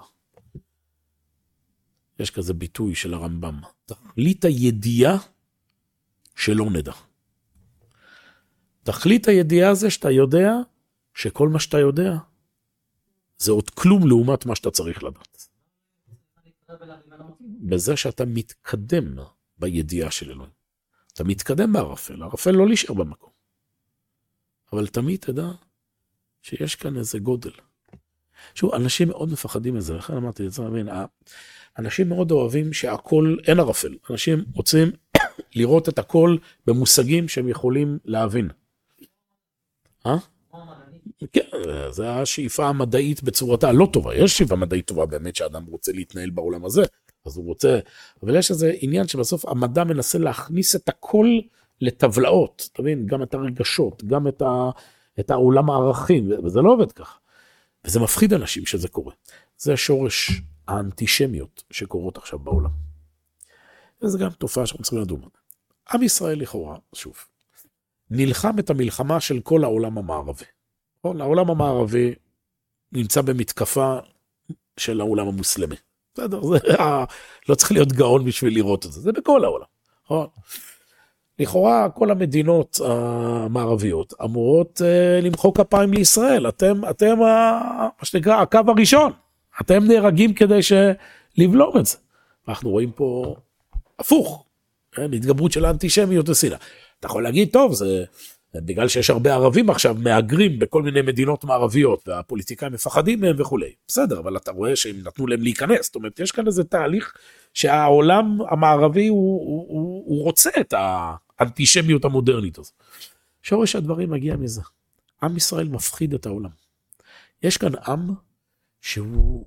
יש כזה ביטוי של הרמב"ם. תכלית הידיעה שלא נדע. תכלית הידיעה זה שאתה יודע שכל מה שאתה יודע זה עוד כלום לעומת מה שאתה צריך לדעת. בזה שאתה מתקדם בידיעה של אלוהים. אתה מתקדם בערפל. הערפל לא להישאר במקום. אבל תמיד תדע שיש כאן איזה גודל. שוב, אנשים מאוד מפחדים מזה. לכן אמרתי, אנשים מאוד אוהבים שהכל אין ערפל. אנשים רוצים לראות את הכל במושגים שהם יכולים להבין. כן, זה השאיפה המדעית בצורתה לא טובה. יש שאיפה מדעית טובה באמת שאדם רוצה להתנהל בעולם הזה. אז הוא רוצה, אבל יש איזה עניין שבסוף המדע מנסה להכניס את הכל לטבלאות, תבין, גם את הרגשות, גם את העולם הערכים, וזה לא עובד ככה. וזה מפחיד אנשים שזה קורה. זה השורש האנטישמיות שקורות עכשיו בעולם. וזה גם תופעה שאנחנו צריכים לדון. עם ישראל לכאורה, שוב, נלחם את המלחמה של כל העולם המערבי. העולם המערבי נמצא במתקפה של העולם המוסלמי. בסדר, לא צריך להיות גאון בשביל לראות את זה, זה בכל העולם. לכאורה כל המדינות המערביות אמורות למחוא כפיים לישראל, אתם מה שנקרא הקו הראשון, אתם נהרגים כדי לבלום את זה. אנחנו רואים פה הפוך, התגברות של האנטישמיות וסינא. אתה יכול להגיד, טוב, זה בגלל שיש הרבה ערבים עכשיו מהגרים בכל מיני מדינות מערביות, והפוליטיקאים מפחדים מהם וכו'. בסדר, אבל אתה רואה שהם נתנו להם להיכנס, זאת אומרת, יש כאן איזה תהליך שהעולם המערבי הוא רוצה את האנטישמיות המודרנית הזו. שורש הדברים מגיע מזה. עם ישראל מפחיד את העולם. יש כאן עם שהוא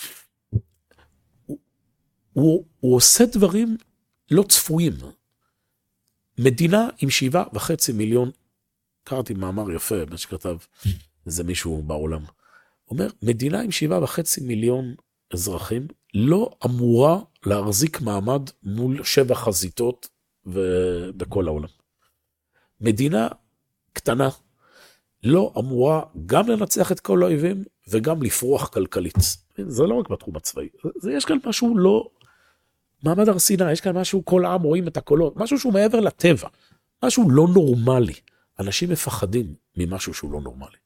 הוא עושה דברים לא צפויים. מדינה עם 7.5 מיליון, קראתי מאמר יפה, מה שכתב איזה מישהו בעולם, אומר, מדינה עם 7.5 מיליון אזרחים לא אמורה להחזיק מעמד מול 7 חזיתות בכל העולם. מדינה קטנה לא אמורה גם לנצח את כל האויבים וגם לפרוח כלכלית. זה לא רק בתחום הצבאי, יש כאן משהו לא מעמד הר סיני, יש כאן משהו, כל העם רואים את הקולות, משהו שהוא מעבר לטבע, משהו לא נורמלי. אנשים מפחדים ממשהו שהוא לא נורמלי.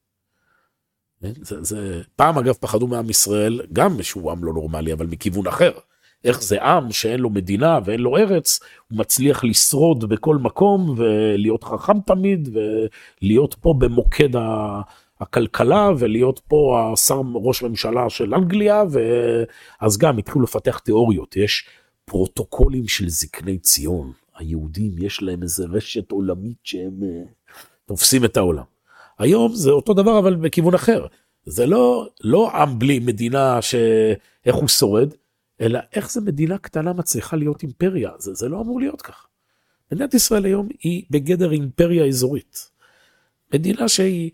פעם אגב פחדו מעם ישראל, גם שהוא עם לא נורמלי, אבל מכיוון אחר. איך זה עם שאין לו מדינה ואין לו ארץ, הוא מצליח לשרוד בכל מקום, ולהיות חכם תמיד, ולהיות פה במוקד הכלכלה, ולהיות פה ראש ממשלה של אנגליה, אז גם התחילו לפתח תיאוריות, יש פרוטוקולים של זקני ציון, היהודים יש להם איזה רשת עולמית שהם תופסים את העולם. היום זה אותו דבר אבל בכיוון אחר, זה לא עם בלי מדינה איך הוא שורד, אלא איך זה מדינה קטנה מצליחה להיות אימפריה, זה לא אמור להיות ככה. מדינת ישראל היום היא בגדר אימפריה אזורית, מדינה שהיא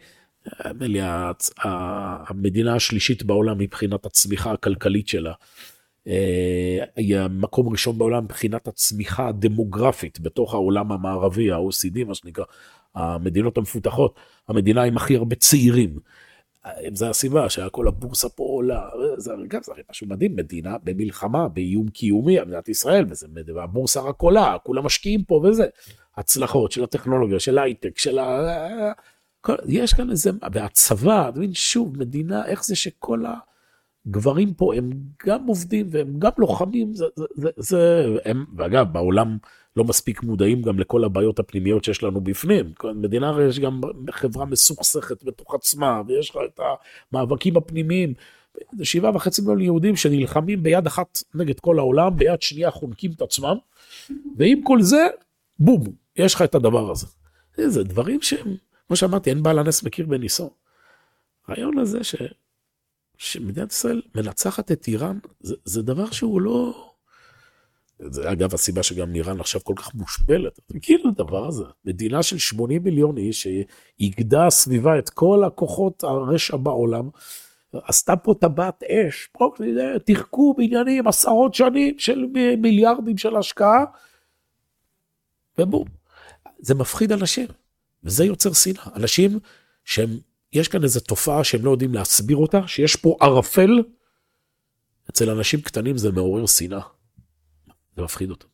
המדינה השלישית בעולם מבחינת הצמיחה הכלכלית שלה, היא המקום ראשון בעולם מבחינת הצמיחה הדמוגרפית בתוך העולם המערבי, ה-OECD, מה שנקרא, המדינות המפותחות, המדינה עם הכי הרבה צעירים. זה הסיבה שהכל הבורסה פה עולה, זה הרי משהו מדהים, מדינה במלחמה, באיום קיומי, מדינת ישראל, והבורסה רק עולה, כולם משקיעים פה וזה, הצלחות של הטכנולוגיה, של הייטק, יש כאן איזה, והצבא, שוב, מדינה, איך זה שכל הגברים פה הם גם עובדים והם גם לוחמים, ואגב, בעולם לא מספיק מודעים גם לכל הבעיות הפנימיות שיש לנו בפנים. מדינה הרי יש גם חברה מסוכסכת בתוך עצמה, ויש לך את המאבקים הפנימיים, 7.5 מיליון יהודים שנלחמים ביד אחת נגד כל העולם, ביד שנייה חונקים את עצמם, ועם כל זה, בום, יש לך את הדבר הזה. זה דברים שהם, כמו שאמרתי, אין בעל הנס מכיר בניסו. הרעיון הזה שמדינת ישראל מנצחת את איראן, זה דבר שהוא לא... זה אגב הסיבה שגם איראן עכשיו כל כך מושפלת. אתה מכיר את הדבר הזה? מדינה של 80 מיליון איש, שהגדה סביבה את כל הכוחות הרשע בעולם, עשתה פה טבעת אש, תחקו בעניינים 10 שנים של מיליארדים של השקעה, ובום. זה מפחיד אנשים, וזה יוצר שנאה. אנשים יש כאן איזו תופעה שהם לא יודעים להסביר אותה, שיש פה ערפל, אצל אנשים קטנים זה מעורר שנאה. זה מפחיד אותם.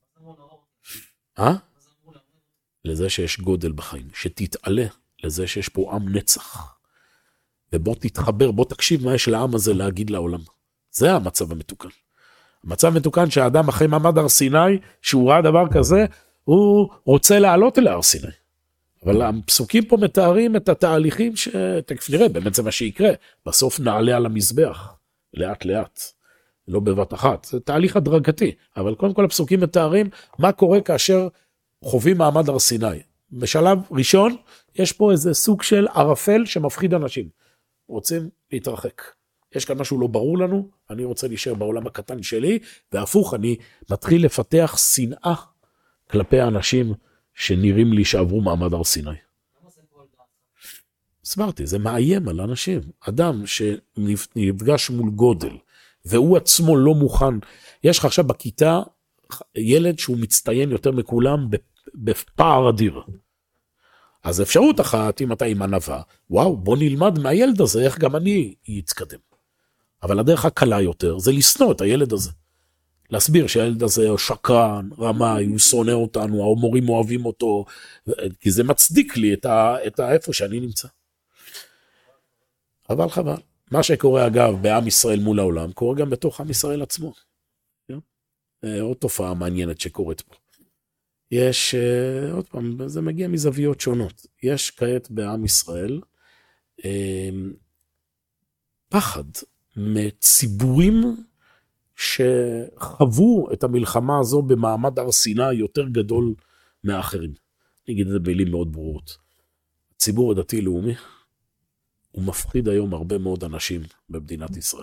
לזה שיש גודל בחיים, שתתעלה לזה שיש פה עם נצח. ובוא תתחבר, בוא תקשיב מה יש לעם הזה להגיד לעולם. זה המצב המתוקן. המצב המתוקן שהאדם אחרי מעמד הר סיני, שהוא ראה דבר כזה, הוא רוצה לעלות אל הר סיני. אבל הפסוקים פה מתארים את התהליכים שתכף נראה, באמת זה מה שיקרה. בסוף נעלה על המזבח, לאט לאט. לא בבת אחת, זה תהליך הדרגתי, אבל קודם כל הפסוקים מתארים מה קורה כאשר חווים מעמד הר סיני. בשלב ראשון, יש פה איזה סוג של ערפל שמפחיד אנשים. רוצים להתרחק. יש כאן משהו לא ברור לנו, אני רוצה להישאר בעולם הקטן שלי, והפוך, אני מתחיל לפתח שנאה כלפי האנשים שנראים לי שעברו מעמד הר סיני. הסברתי, זה מאיים על אנשים. אדם שנפגש מול גודל, והוא עצמו לא מוכן. יש לך עכשיו בכיתה ילד שהוא מצטיין יותר מכולם בפער אדיר. אז אפשרות אחת, אם אתה עם ענווה, וואו, בוא נלמד מהילד הזה, איך גם אני יתקדם. אבל הדרך הקלה יותר, זה לשנוא את הילד הזה. להסביר שהילד הזה הוא שקרן, רמאי, הוא שונא אותנו, המורים אוהבים אותו, כי זה מצדיק לי את איפה שאני נמצא. אבל חבל. מה שקורה אגב בעם ישראל מול העולם, קורה גם בתוך עם ישראל עצמו. עוד תופעה מעניינת שקורית פה. יש, עוד פעם, זה מגיע מזוויות שונות. יש כעת בעם ישראל פחד מציבורים שחוו את המלחמה הזו במעמד הר סיני יותר גדול מהאחרים. אני אגיד את זה במילים מאוד ברורות. הציבור הדתי-לאומי, הוא מפחיד היום הרבה מאוד אנשים במדינת ישראל.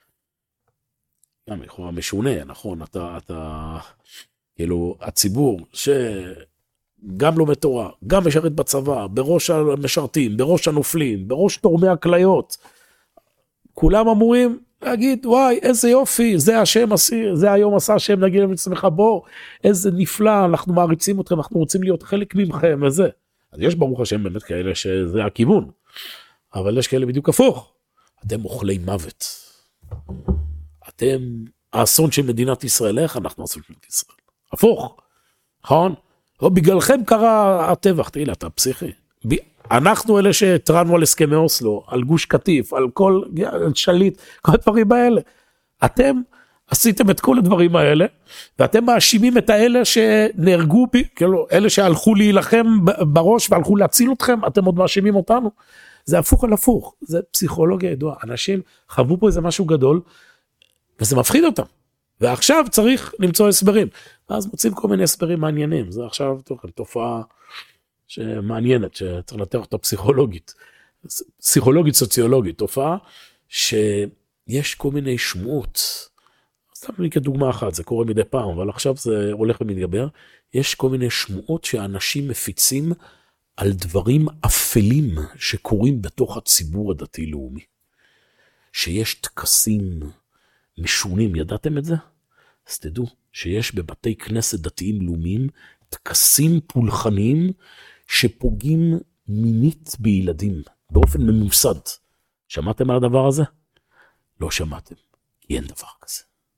גם לכאורה משונה, נכון? כאילו, הציבור שגם לומד תורה, גם משרת בצבא, בראש המשרתים, בראש הנופלים, בראש תורמי הכליות, כולם אמורים להגיד, וואי, איזה יופי, זה השם, זה היום עשה השם, נגיד למצמך, בוא, איזה נפלא, אנחנו מעריצים אתכם, אנחנו רוצים להיות חלק ממכם, וזה. אז יש ברוך השם באמת כאלה שזה הכיוון. אבל יש כאלה בדיוק הפוך. אתם אוכלי מוות. אתם האסון של מדינת ישראל. איך אנחנו האסון של מדינת ישראל? הפוך. נכון? או בגללכם קרה הטבח. תראי לה, אתה פסיכי. אנחנו אלה שהתרענו על הסכמי אוסלו, על גוש קטיף, על כל שליט, כל הדברים האלה. אתם עשיתם את כל הדברים האלה, ואתם מאשימים את האלה שנהרגו בי, כאילו, אלה שהלכו להילחם בראש והלכו להציל אתכם, אתם עוד מאשימים אותנו. זה הפוך על הפוך, זה פסיכולוגיה ידועה. אנשים חוו פה איזה משהו גדול, וזה מפחיד אותם. ועכשיו צריך למצוא הסברים. אז מוצאים כל מיני הסברים מעניינים. זה עכשיו תופעה שמעניינת, שצריך לתאר אותה פסיכולוגית. פסיכולוגית, סוציולוגית. תופעה שיש כל מיני שמועות. סתם לי כדוגמה אחת, זה קורה מדי פעם, אבל עכשיו זה הולך ומתגבר. יש כל מיני שמועות שאנשים מפיצים על דברים אפלים שקורים בתוך הציבור הדתי-לאומי. שיש טקסים משונים, ידעתם את זה? אז תדעו שיש בבתי כנסת דתיים-לאומיים טקסים פולחניים שפוגעים מינית בילדים, באופן ממוסד. שמעתם על הדבר הזה? לא שמעתם, כי אין דבר כזה.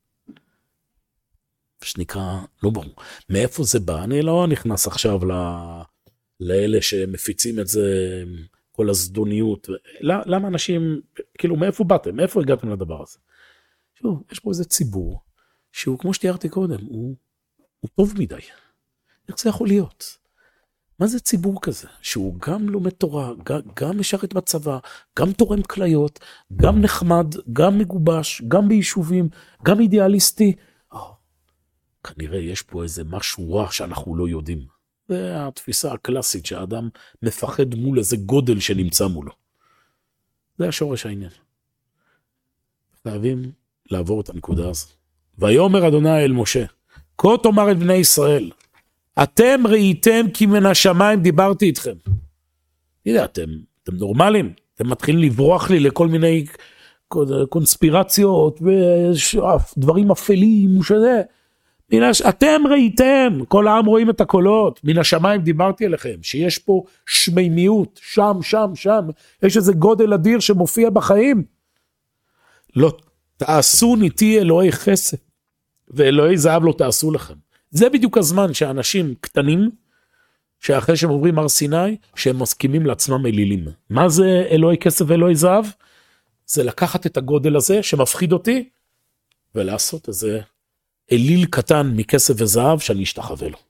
שנקרא, לא ברור. מאיפה זה בא? אני לא נכנס עכשיו לאלה שמפיצים את זה, כל הזדוניות. למה אנשים, כאילו, מאיפה באתם? מאיפה הגעתם לדבר הזה? שוב, יש פה איזה ציבור, שהוא, כמו שתיארתי קודם, הוא טוב מדי. איך זה יכול להיות? מה זה ציבור כזה? שהוא גם לומד תורה, גם משרת בצבא, גם תורם כליות, גם נחמד, גם מגובש, גם ביישובים, גם אידיאליסטי. כנראה יש פה איזה משהו רע שאנחנו לא יודעים. זה התפיסה הקלאסית שהאדם מפחד מול איזה גודל שנמצא מולו. זה השורש העניין. חייבים לעבור את הנקודה הזו. ויאמר אדוני אל משה, כה תאמר את בני ישראל, אתם ראיתם כי מן השמיים דיברתי איתכם. תראה, אתם נורמלים, אתם מתחילים לברוח לי לכל מיני קונספירציות ודברים אפלים שזה. אתם ראיתם, כל העם רואים את הקולות, מן השמיים דיברתי אליכם, שיש פה שמימיות, שם, יש איזה גודל אדיר שמופיע בחיים. לא תעשו ניתי אלוהי חסד, ואלוהי זהב לא תעשו לכם. זה בדיוק הזמן שאנשים קטנים, שאחרי שהם עוברים הר סיני, שהם מסכימים לעצמם אלילים. מה זה אלוהי כסף ואלוהי זהב? זה לקחת את הגודל הזה שמפחיד אותי, ולעשות איזה אליל קטן מכסף וזהב שאני אשתחווה לו.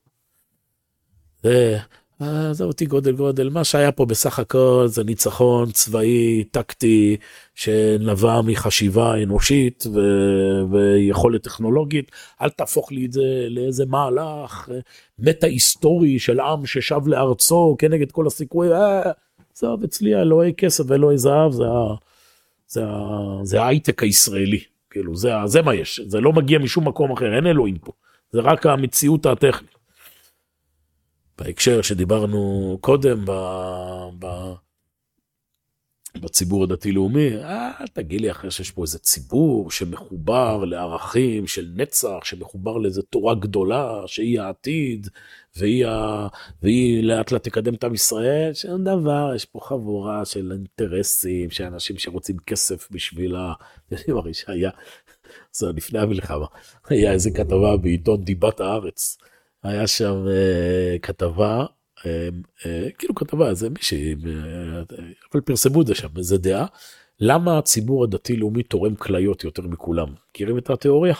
זה אותי גודל, מה שהיה פה בסך הכל זה ניצחון צבאי, טקטי, שנבע מחשיבה אנושית ויכולת טכנולוגית. אל תהפוך לי את זה לאיזה מהלך מטה היסטורי של עם ששב לארצו כנגד כל הסיכוי. זה אצלי אלוהי כסף ואלוהי זהב, זה ההייטק הישראלי. כאילו, זה מה יש, זה לא מגיע משום מקום אחר, אין אלוהים פה, זה רק המציאות הטכנית. בהקשר שדיברנו קודם, בציבור הדתי-לאומי, תגיד לי אחרי שיש פה איזה ציבור שמחובר לערכים של נצח, שמחובר לאיזה תורה גדולה, שהיא העתיד, והיא לאט לאט תקדם את עם ישראל, שאין דבר, יש פה חבורה של אינטרסים, שאנשים שרוצים כסף בשביל שהיה, זה לפני המלחמה, היה איזה כתבה בעיתון דיבת הארץ, היה שם כתבה, כאילו כתבה, זה מישהי, אבל פרסמו את זה שם, זה דעה, למה הציבור הדתי-לאומי תורם כליות יותר מכולם? מכירים את התיאוריה?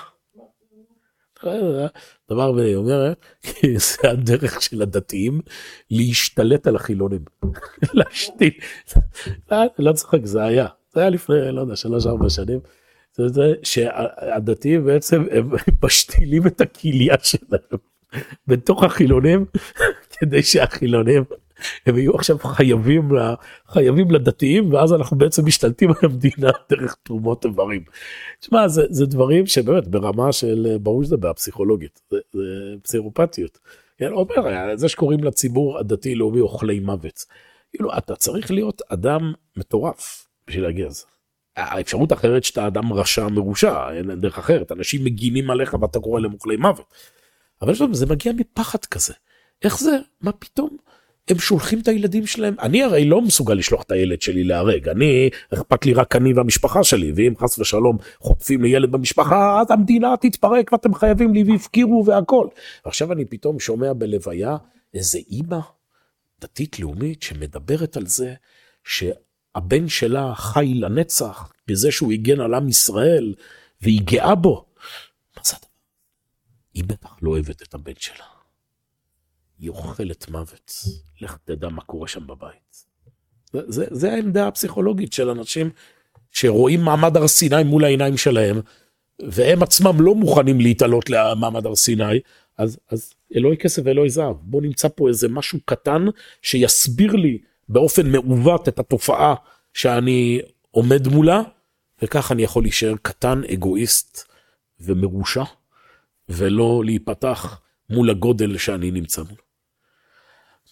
דבר והיא אומרת, כי זה הדרך של הדתיים להשתלט על החילונים. להשתיל. לא צוחק, זה היה לפני, לא יודע, 3-4 שנים. זה שהדתיים בעצם הם משתילים את הכליה שלהם בתוך החילונים, כדי שהחילונים הם יהיו עכשיו חייבים לדתיים, ואז אנחנו בעצם משתלטים על המדינה דרך תרומות איברים. תשמע, זה דברים שבאמת ברמה של, ברור שזה בפסיכולוגית, זה פסיכופתיות. אומר, זה שקוראים לציבור הדתי-לאומי אוכלי מוות. כאילו, אתה צריך להיות אדם מטורף בשביל להגיע לזה. האפשרות אחרת שאתה אדם רשע מרושע, אין דרך אחרת, אנשים מגינים עליך ואתה קורא להם אוכלי מוות. אבל זה מגיע מפחד כזה. איך זה? מה פתאום? הם שולחים את הילדים שלהם. אני הרי לא מסוגל לשלוח את הילד שלי להרג. אכפת לי רק אני והמשפחה שלי, ואם חס ושלום חוטפים לילד במשפחה, אז המדינה תתפרק ואתם חייבים לי והפקירו והכל. ועכשיו אני פתאום שומע בלוויה איזה אימא דתית לאומית שמדברת על זה שהבן שלה חי לנצח בזה שהוא הגן על עם ישראל והיא גאה בו. מה זה? היא בטח לא אוהבת את הבן שלה. היא אוכלת מוות. לך תדע מה קורה שם בבית. זה העמדה הפסיכולוגית של אנשים שרואים מעמד הר סיני מול העיניים שלהם, והם עצמם לא מוכנים להתעלות למעמד הר סיני, אז אלוהי כסף ואלוהי זהב. בוא נמצא פה איזה משהו קטן שיסביר לי באופן מעוות את התופעה שאני עומד מולה, וכך אני יכול להישאר קטן, אגואיסט ומרושע, ולא להיפתח מול הגודל שאני נמצא מול.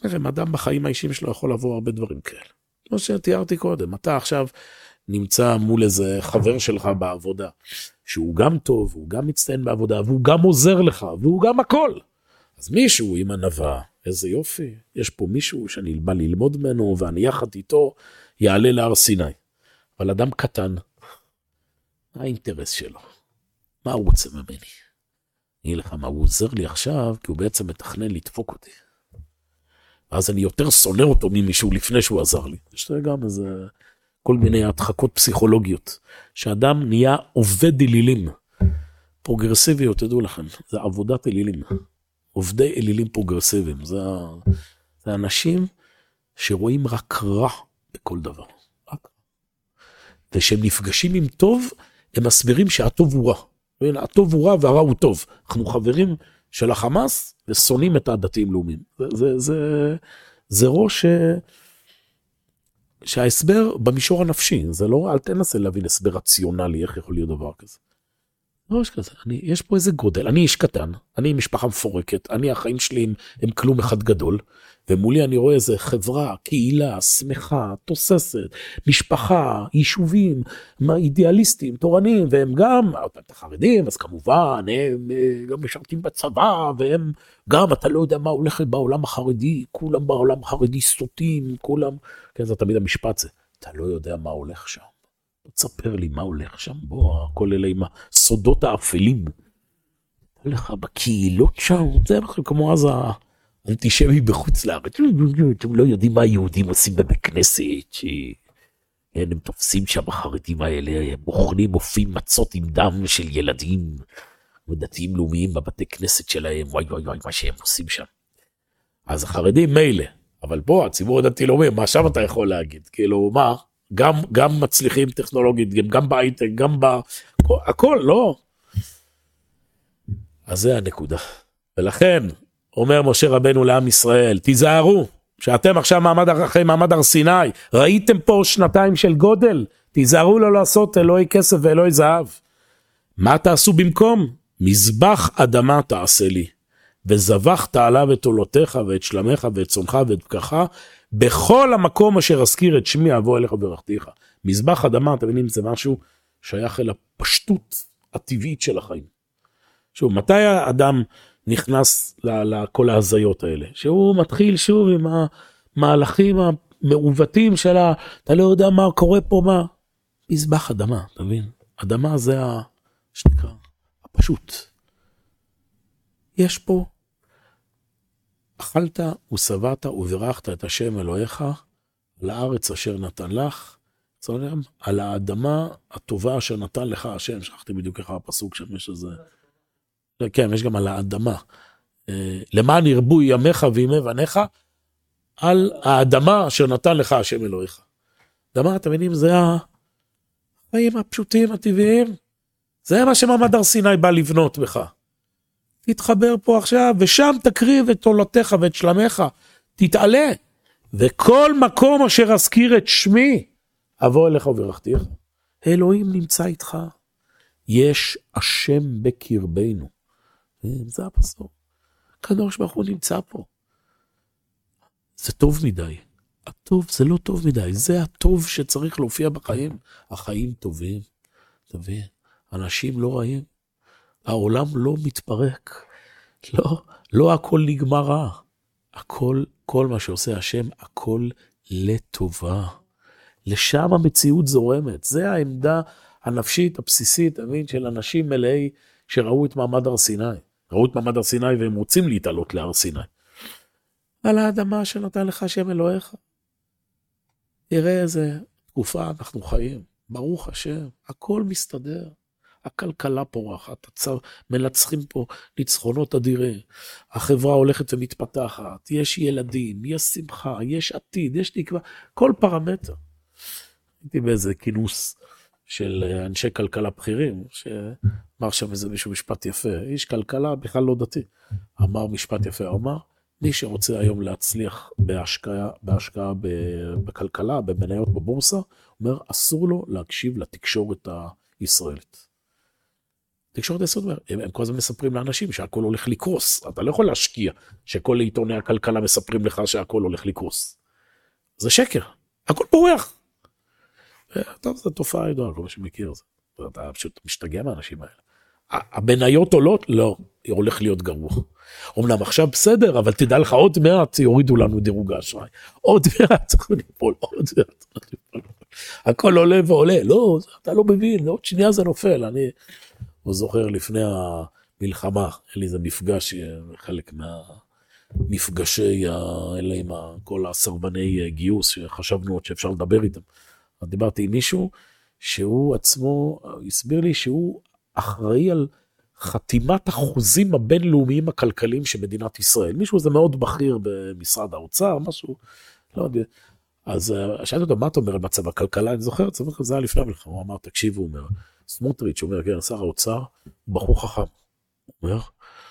לכם, אדם בחיים האישיים שלו יכול לעבור הרבה דברים כאלה. כמו שתיארתי קודם, אתה עכשיו נמצא מול איזה חבר שלך בעבודה, שהוא גם טוב, הוא גם מצטיין בעבודה, והוא גם עוזר לך, והוא גם הכל. אז מישהו עם ענווה, איזה יופי, יש פה מישהו שאני בא ללמוד ממנו, ואני יחד איתו יעלה להר סיני. אבל אדם קטן, מה האינטרס שלו? מה הוא רוצה ממני? אני אגיד לך מה, הוא עוזר לי עכשיו, כי הוא בעצם מתכנן לדפוק אותי. אז אני יותר שונא אותו ממישהו לפני שהוא עזר לי. יש גם איזה כל מיני הדחקות פסיכולוגיות, שאדם נהיה עובד אלילים, פרוגרסיביות, תדעו לכם, זה עבודת אלילים, עובדי אלילים פרוגרסיביים, זה אנשים שרואים רק רע בכל דבר. ושהם נפגשים עם טוב, הם מסבירים שהטוב הוא רע. הטוב הוא רע והרע הוא טוב. אנחנו חברים של החמאס ושונאים את הדתיים לאומיים. זה ראש שההסבר במישור הנפשי, זה לא, אל תנסה להבין הסבר רציונלי, איך יכול להיות דבר כזה. ראש כזה, יש פה איזה גודל, אני איש קטן, אני משפחה מפורקת, החיים שלי הם כלום אחד גדול, ומולי אני רואה איזה חברה, קהילה, שמחה, תוססת, משפחה, יישובים, אידיאליסטים, תורנים, והם גם, חרדים, אז כמובן, הם גם משרתים בצבא, והם גם, אתה לא יודע מה הולך בעולם החרדי, כולם בעולם החרדי סוטים, כולם, כן, זה תמיד המשפט זה, אתה לא יודע מה הולך שם. תספר לי מה הולך שם, בוא, כל אלה עם הסודות האפלים. לך בקהילות שם, זה כמו אז האנטישמי בחוץ לארץ. אתם לא יודעים מה היהודים עושים בבית כנסת, הם תופסים שם החרדים האלה, בוחנים מופעים מצות עם דם של ילדים, ודתיים לאומיים בבתי כנסת שלהם, וואי וואי וואי, מה שהם עושים שם. אז החרדים מילא, אבל פה הציבור הדתי לאומי, מה שם אתה יכול להגיד? כאילו, מה? גם מצליחים טכנולוגית, גם בהייטק, גם הכל, לא. אז זה הנקודה. ולכן, אומר משה רבנו לעם ישראל, תיזהרו, שאתם עכשיו אחרי מעמד הר סיני, ראיתם פה שנתיים של גודל, תיזהרו לא לעשות אלוהי כסף ואלוהי זהב. מה תעשו במקום? מזבח אדמה תעשה לי, וזבחת עליו את עולותיך ואת שלמך ואת צונך ואת בקרך, בכל המקום אשר אזכיר את שמי אבוא אליך וברכתיך. מזבח אדמה, אתם מבינים, זה משהו שייך אל הפשטות הטבעית של החיים. שוב, מתי האדם נכנס לכל ההזיות האלה? שהוא מתחיל שוב עם המהלכים המעוותים שלה, אתה לא יודע מה קורה פה, מה? מזבח אדמה, אתה מבין? אדמה זה שנקרא, הפשוט. יש פה, אכלת ושבעת וברכת את השם אלוהיך, לארץ אשר נתן לך, על האדמה הטובה אשר נתן לך השם, שכחתי בדיוק איך הפסוק שם, יש איזה, כן, יש גם על האדמה, למען ירבו ימיך וימי בניך, על האדמה אשר נתן לך השם אלוהיך. אדמה, אתם מבינים, זה החיים הפשוטים, הטבעיים, זה מה שמעמד הר סיני בא לבנות בך. תתחבר פה עכשיו, ושם תקריב את עולותיך ואת שלמך, תתעלה, וכל מקום אשר אזכיר את שמי, אבוא אליך וברכתיך. אלוהים נמצא איתך, יש השם בקרבנו. זה הפסוק. הקדוש ברוך הוא נמצא פה. זה טוב מדי. הטוב זה לא טוב מדי, זה הטוב שצריך להופיע בחיים. החיים טובים, תבין, אנשים לא רעים. העולם לא מתפרק, לא הכל נגמר רע, כל מה שעושה השם, הכל לטובה, לשם המציאות זורמת, זה העמדה הנפשית הבסיסית, תבין, של אנשים מלאי שראו את מעמד הר סיני, ראו את מעמד הר סיני והם רוצים להתעלות להר סיני, על האדמה שנתן לך השם אלוהיך, תראה איזה תקופה אנחנו חיים, ברוך השם, הכל מסתדר, הכלכלה פורחת, מנצחים פה ניצחונות אדירים, החברה הולכת ומתפתחת, יש ילדים, יש שמחה, יש עתיד, יש תקווה, כל פרמטר. הייתי באיזה כינוס של אנשי כלכלה בכירים, שאמר שם איזה מישהו משפט יפה, איש כלכלה בכלל לא דתי, אמר משפט יפה, אמר, מי שרוצה היום להצליח בהשקעה בכלכלה, במניות בבורסה, אומר, אסור לו להקשיב לתקשורת הישראלית. תקשורת היסוד, הם כל הזמן מספרים לאנשים שהכל הולך לקרוס. אתה לא יכול להשקיע שכל עיתוני הכלכלה מספרים לך שהכל הולך לקרוס. זה שקר, הכל פורח. טוב, זו תופעה ידועה, כל מה שמכיר זה. אתה פשוט משתגע מהאנשים האלה. המניות עולות? לא, הולך להיות גרוע. אמנם עכשיו בסדר, אבל תדע לך, עוד מעט יורידו לנו דירוג האשראי. עוד מעט צריך ליפול, עוד מעט. הכל עולה ועולה. לא, אתה לא מבין, עוד שנייה זה נופל. אני זוכר לפני המלחמה, היה לי איזה מפגש, חלק מהמפגשי האלה עם כל הסרבני גיוס, שחשבנו עוד שאפשר לדבר איתם. דיברתי עם מישהו, שהוא עצמו, הסביר לי שהוא אחראי על חתימת החוזים הבינלאומיים הכלכליים של מדינת ישראל. מישהו זה מאוד בכיר במשרד האוצר, משהו, לא יודע. אז שאלתי אותו, מה אתה אומר על מצב הכלכלה? אני זוכר, זה היה לפני המלחמה, הוא אמר, תקשיב, הוא אומר, סמוטריץ', הוא אומר, כן, שר האוצר, הוא בחור חכם. הוא אומר,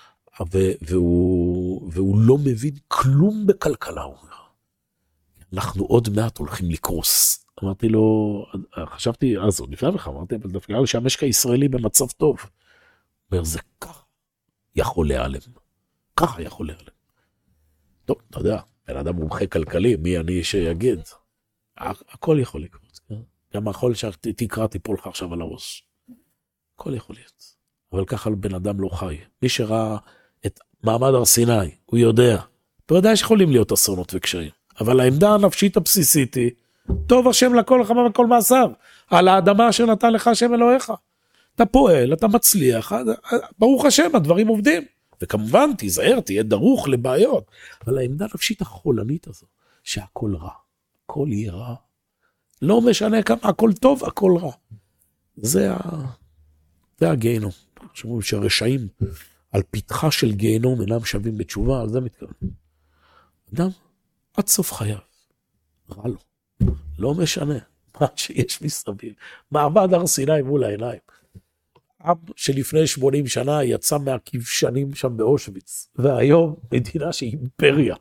והוא לא מבין כלום בכלכלה, הוא אומר. אנחנו עוד מעט הולכים לקרוס. אמרתי לו, חשבתי, אז עוד לפני המלחמה, אמרתי, אבל דווקא שהמשק הישראלי במצב טוב. הוא אומר, זה ככה יכול להיעלם. ככה יכול להיעלם. טוב, אתה יודע, בן אדם מומחה כלכלי, מי אני שיגיד? הכל יכול לקרות. גם הכל שתקרא תיפול לך עכשיו על הראש. הכל יכול להיות. אבל ככה בן אדם לא חי. מי שראה את מעמד הר סיני, הוא יודע. אתה יודע שיכולים להיות אסונות וקשיים. אבל העמדה הנפשית הבסיסית היא, טוב השם לכל לך וכל מעשיו, על האדמה אשר נתן לך השם אלוהיך. אתה פועל, אתה מצליח, ברוך השם, הדברים עובדים. וכמובן, תיזהר, תהיה דרוך לבעיות. אבל העמדה הנפשית החולנית הזו, שהכל רע, הכל יהיה רע. לא משנה כמה, הכל טוב, הכל רע. זה הגיהנום. שאומרים שהרשעים על פתחה של גיהנום אינם שווים בתשובה, על זה מתכוון. אדם, עד סוף חייו, רע לו. לא משנה מה שיש מסביב. מעמד הר סיני מול העיניים. עם שלפני 80 שנה יצא מהכבשנים שם באושוויץ, והיום מדינה שהיא אימפריה,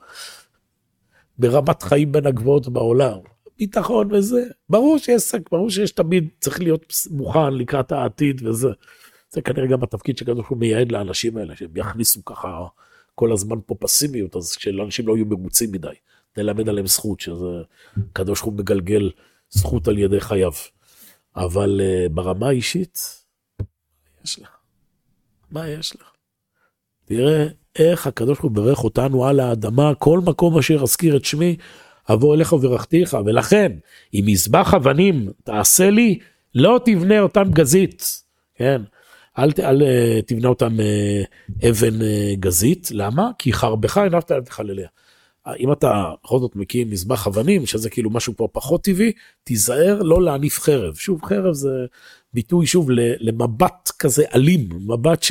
ברמת חיים בין הגבוהות בעולם, ביטחון וזה, ברור שיש תמיד, צריך להיות מוכן לקראת העתיד וזה. זה כנראה גם התפקיד שכדוש הוא מייעד לאנשים האלה, שהם יכניסו ככה כל הזמן פה פסימיות, אז כשאנשים לא יהיו מרוצים מדי, נלמד עליהם זכות, שזה קדוש הוא מגלגל זכות על ידי חייו. אבל ברמה האישית, יש לך? מה יש לך? תראה איך הקדוש הוא ברך אותנו על האדמה, כל מקום אשר אזכיר את שמי, אבוא אליך וברכתיך, ולכן, אם מזבח אבנים תעשה לי, לא תבנה אותם גזית, כן? אל תבנה אותם אבן גזית, למה? כי חרבך הנפת אל תחלליה. אם אתה בכל זאת מקים מזבח אבנים, שזה כאילו משהו פה פחות טבעי, תיזהר לא להניף חרב. שוב, חרב זה ביטוי שוב למבט כזה אלים, מבט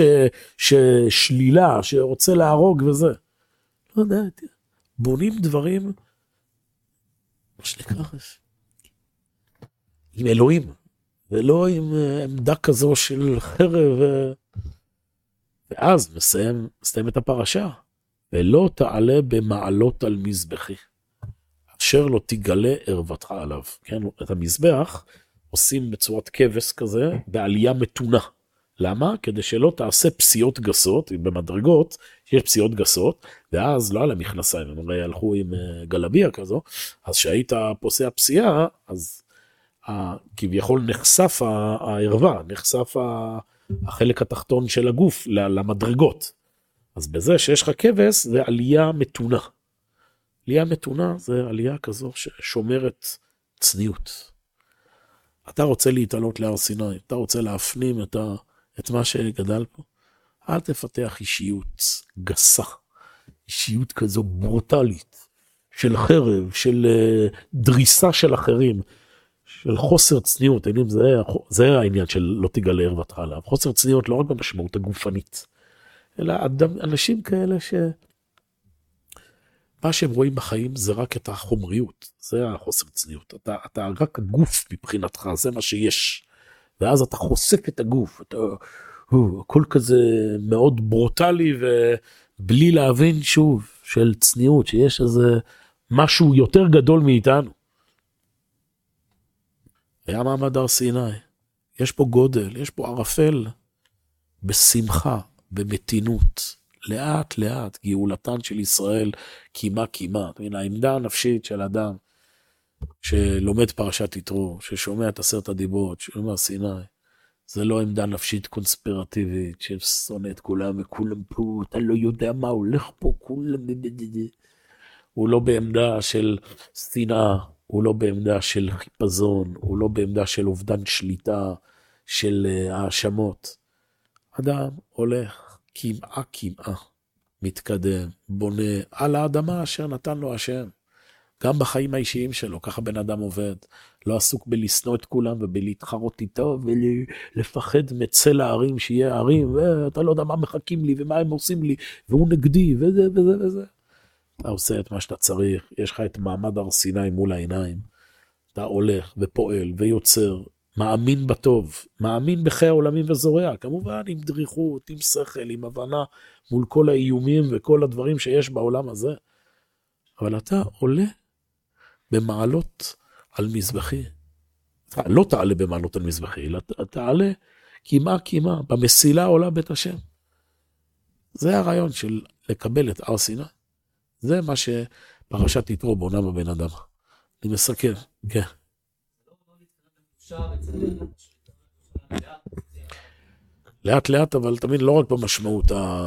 ששלילה, שרוצה להרוג וזה. לא יודע, בונים דברים, מה שנקרא, עם אלוהים, ולא עם עמדה כזו של חרב, ואז מסיים את הפרשה. ולא תעלה במעלות על מזבחי, אשר לא תגלה ערוותך עליו. כן? את המזבח עושים בצורת כבש כזה, בעלייה מתונה. למה? כדי שלא תעשה פסיעות גסות, במדרגות, יש פסיעות גסות, ואז לא על המכנסיים, הם הרי הלכו עם גלביה כזו, אז שהיית פוסע פסיעה, אז כביכול נחשף הערווה, נחשף החלק התחתון של הגוף למדרגות. אז בזה שיש לך כבש, זה עלייה מתונה. עלייה מתונה זה עלייה כזו ששומרת צניעות. אתה רוצה להתעלות להר סיני, אתה רוצה להפנים את מה שגדל פה, אל תפתח אישיות גסה, אישיות כזו ברוטלית, של חרב, של דריסה של אחרים, של חוסר צניעות. זה העניין של לא תגלה ערוותך עליו. חוסר צניעות לא רק במשמעות הגופנית, אלא אנשים כאלה מה שהם רואים בחיים זה רק את החומריות, זה החוסר צניעות. אתה רק הגוף מבחינתך, זה מה שיש. ואז אתה חושף את הגוף, הכל כזה מאוד ברוטלי, ובלי להבין שוב של צניעות, שיש איזה משהו יותר גדול מאיתנו. היה מעמד הר סיני, יש פה גודל, יש פה ערפל, בשמחה, במתינות, לאט לאט, גאולתן של ישראל קימה. העמדה הנפשית של אדם שלומד פרשת יתרו, ששומע את 10 הדיברות, שומע סיני, זה לא עמדה נפשית קונספירטיבית, ששונא את כולם וכולם פה, אתה לא יודע מה הולך פה, כולם... הוא לא בעמדה של שנאה, הוא לא בעמדה של חיפזון, הוא לא בעמדה של אובדן שליטה, של האשמות. אדם הולך כמעה, מתקדם, בונה על האדמה אשר נתן לו השם. גם בחיים האישיים שלו, ככה בן אדם עובד. לא עסוק בלסנוע את כולם ובלהתחרות איתו ולפחד מצל הערים, שיהיה הערים, אתה לא יודע מה מחכים לי ומה הם עושים לי, והוא נגדי וזה וזה וזה. אתה עושה את מה שאתה צריך, יש לך את מעמד הר סיני מול העיניים. אתה הולך ופועל ויוצר, מאמין בטוב, מאמין בחיי העולמים וזורע, כמובן עם דריכות, עם שכל, עם הבנה, מול כל האיומים וכל הדברים שיש בעולם הזה. אבל אתה עולה במעלות על מזבחי. לא תעלה במעלות על מזבחי, אלא תעלה קימה, במסילה עולה בית השם. זה הרעיון של לקבל את הר סיני. זה מה שפרשת יתרו בונה בבן אדם. אני מסכם, כן. לאט לאט, אבל תמיד לא רק במשמעות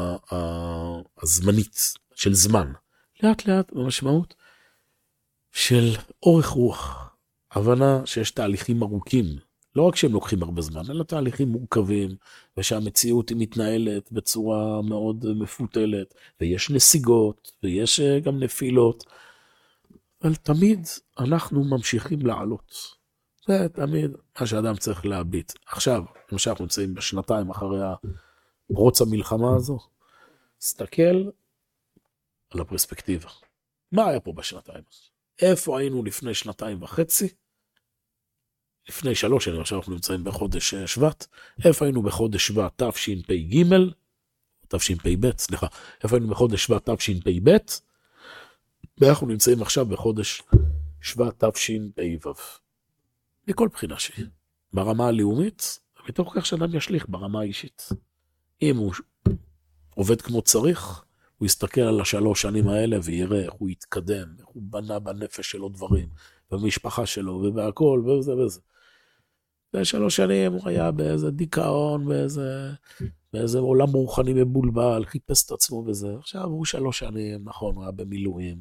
הזמנית של זמן. לאט לאט במשמעות של אורך רוח. הבנה שיש תהליכים ארוכים. לא רק שהם לוקחים הרבה זמן, אלא תהליכים מורכבים, ושהמציאות היא מתנהלת בצורה מאוד מפותלת, ויש נסיגות, ויש גם נפילות, אבל תמיד אנחנו ממשיכים לעלות. זה תמיד מה שאדם צריך להביט. עכשיו, למשל אנחנו נמצאים בשנתיים אחרי פרוץ המלחמה הזו, תסתכל על הפרספקטיבה. מה היה פה בשנתיים? איפה היינו לפני 2.5? לפני 3 שנים, עכשיו אנחנו נמצאים בחודש שבט. איפה היינו בחודש שבט תשפ"ג? תשפ"ב, סליחה. איפה היינו בחודש שבט תשפ"ב? ואנחנו נמצאים עכשיו בחודש שבט תשפ"ו. מכל בחינה שהיא. ברמה הלאומית, מתוך כך שאדם ישליך ברמה האישית. אם הוא עובד כמו צריך, הוא יסתכל על 3 שנים האלה ויראה איך הוא יתקדם, איך הוא בנה בנפש שלו דברים, במשפחה שלו ובהכל וזה. 3 שנים הוא היה באיזה דיכאון, באיזה עולם רוחני מבולבל, חיפש את עצמו וזה. עכשיו הוא 3 שנים, נכון, הוא היה במילואים,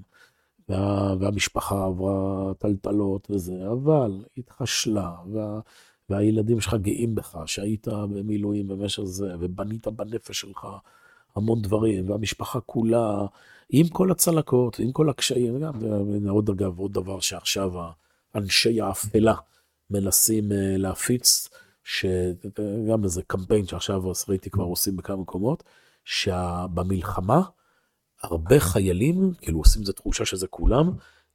והמשפחה עברה טלטלות וזה, אבל התחשלה, והילדים שלך גאים בך, שהיית במילואים במשך זה, ובנית בנפש שלך המון דברים, והמשפחה כולה, עם כל הצלקות, עם כל הקשיים, גם, עוד דבר שעכשיו אנשי האפלה מנסים להפיץ, שגם איזה קמפיין שעכשיו ראיתי כבר עושים בכמה מקומות, שבמלחמה, הרבה חיילים, כאילו עושים את תחושה שזה כולם,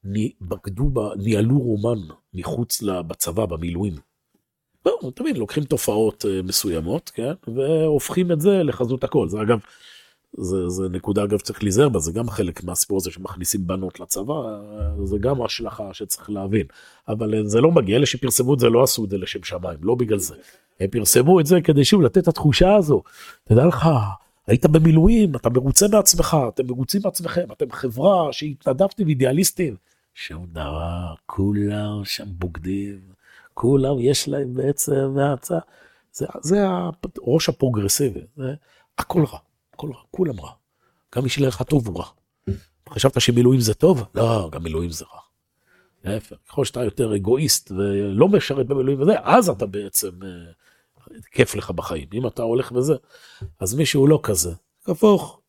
ניהלו רומן מחוץ בצבא, במילואים. לא, תמיד לוקחים תופעות מסוימות, כן? והופכים את זה לחזות הכל. זה אגב, זה נקודה אגב צריך להיזהר בה, זה גם חלק מהסיפור הזה שמכניסים בנות לצבא, זה גם השלכה שצריך להבין. אבל זה לא מגיע, אלה שפרסמו את זה לא עשו את זה לשם שמיים, לא בגלל זה. הם פרסמו את זה כדי שוב לתת את התחושה הזו. תדע לך, היית במילואים, אתה מרוצה מעצמך, אתם מרוצים מעצמכם, אתם חברה שהתנדבתם אידיאליסטים. שום דבר, כולם שם בוגדים, כולם יש להם בעצם מהצעה. זה הראש הפרוגרסיבי, זה הכל רע, הכל רע, כולם רע. גם מי שלך טוב הוא רע. חשבת שמילואים זה טוב? לא, גם מילואים זה רע. להפך, ככל שאתה יותר אגואיסט ולא משרת במילואים וזה, אז אתה בעצם כיף לך בחיים. אם אתה הולך וזה, אז מישהו לא כזה. כפוך.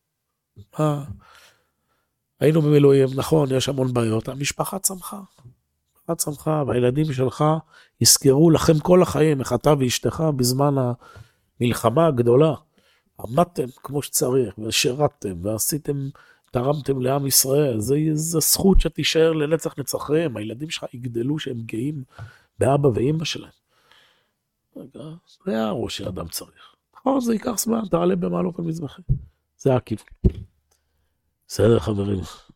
היינו במילואים, נכון, יש המון בעיות, המשפחה צמחה, והילדים שלך יזכרו לכם כל החיים, איך אתה ואשתך בזמן המלחמה הגדולה, עמדתם כמו שצריך, ושירתתם, ועשיתם, תרמתם לעם ישראל, זה זכות שתישאר לנצח נצחים, הילדים שלך יגדלו שהם גאים באבא ואמא שלהם. זה הראש שאדם צריך. נכון, זה ייקח זמן, תעלה במעלות על מזבחים. זה הכיוון. בסדר חברים.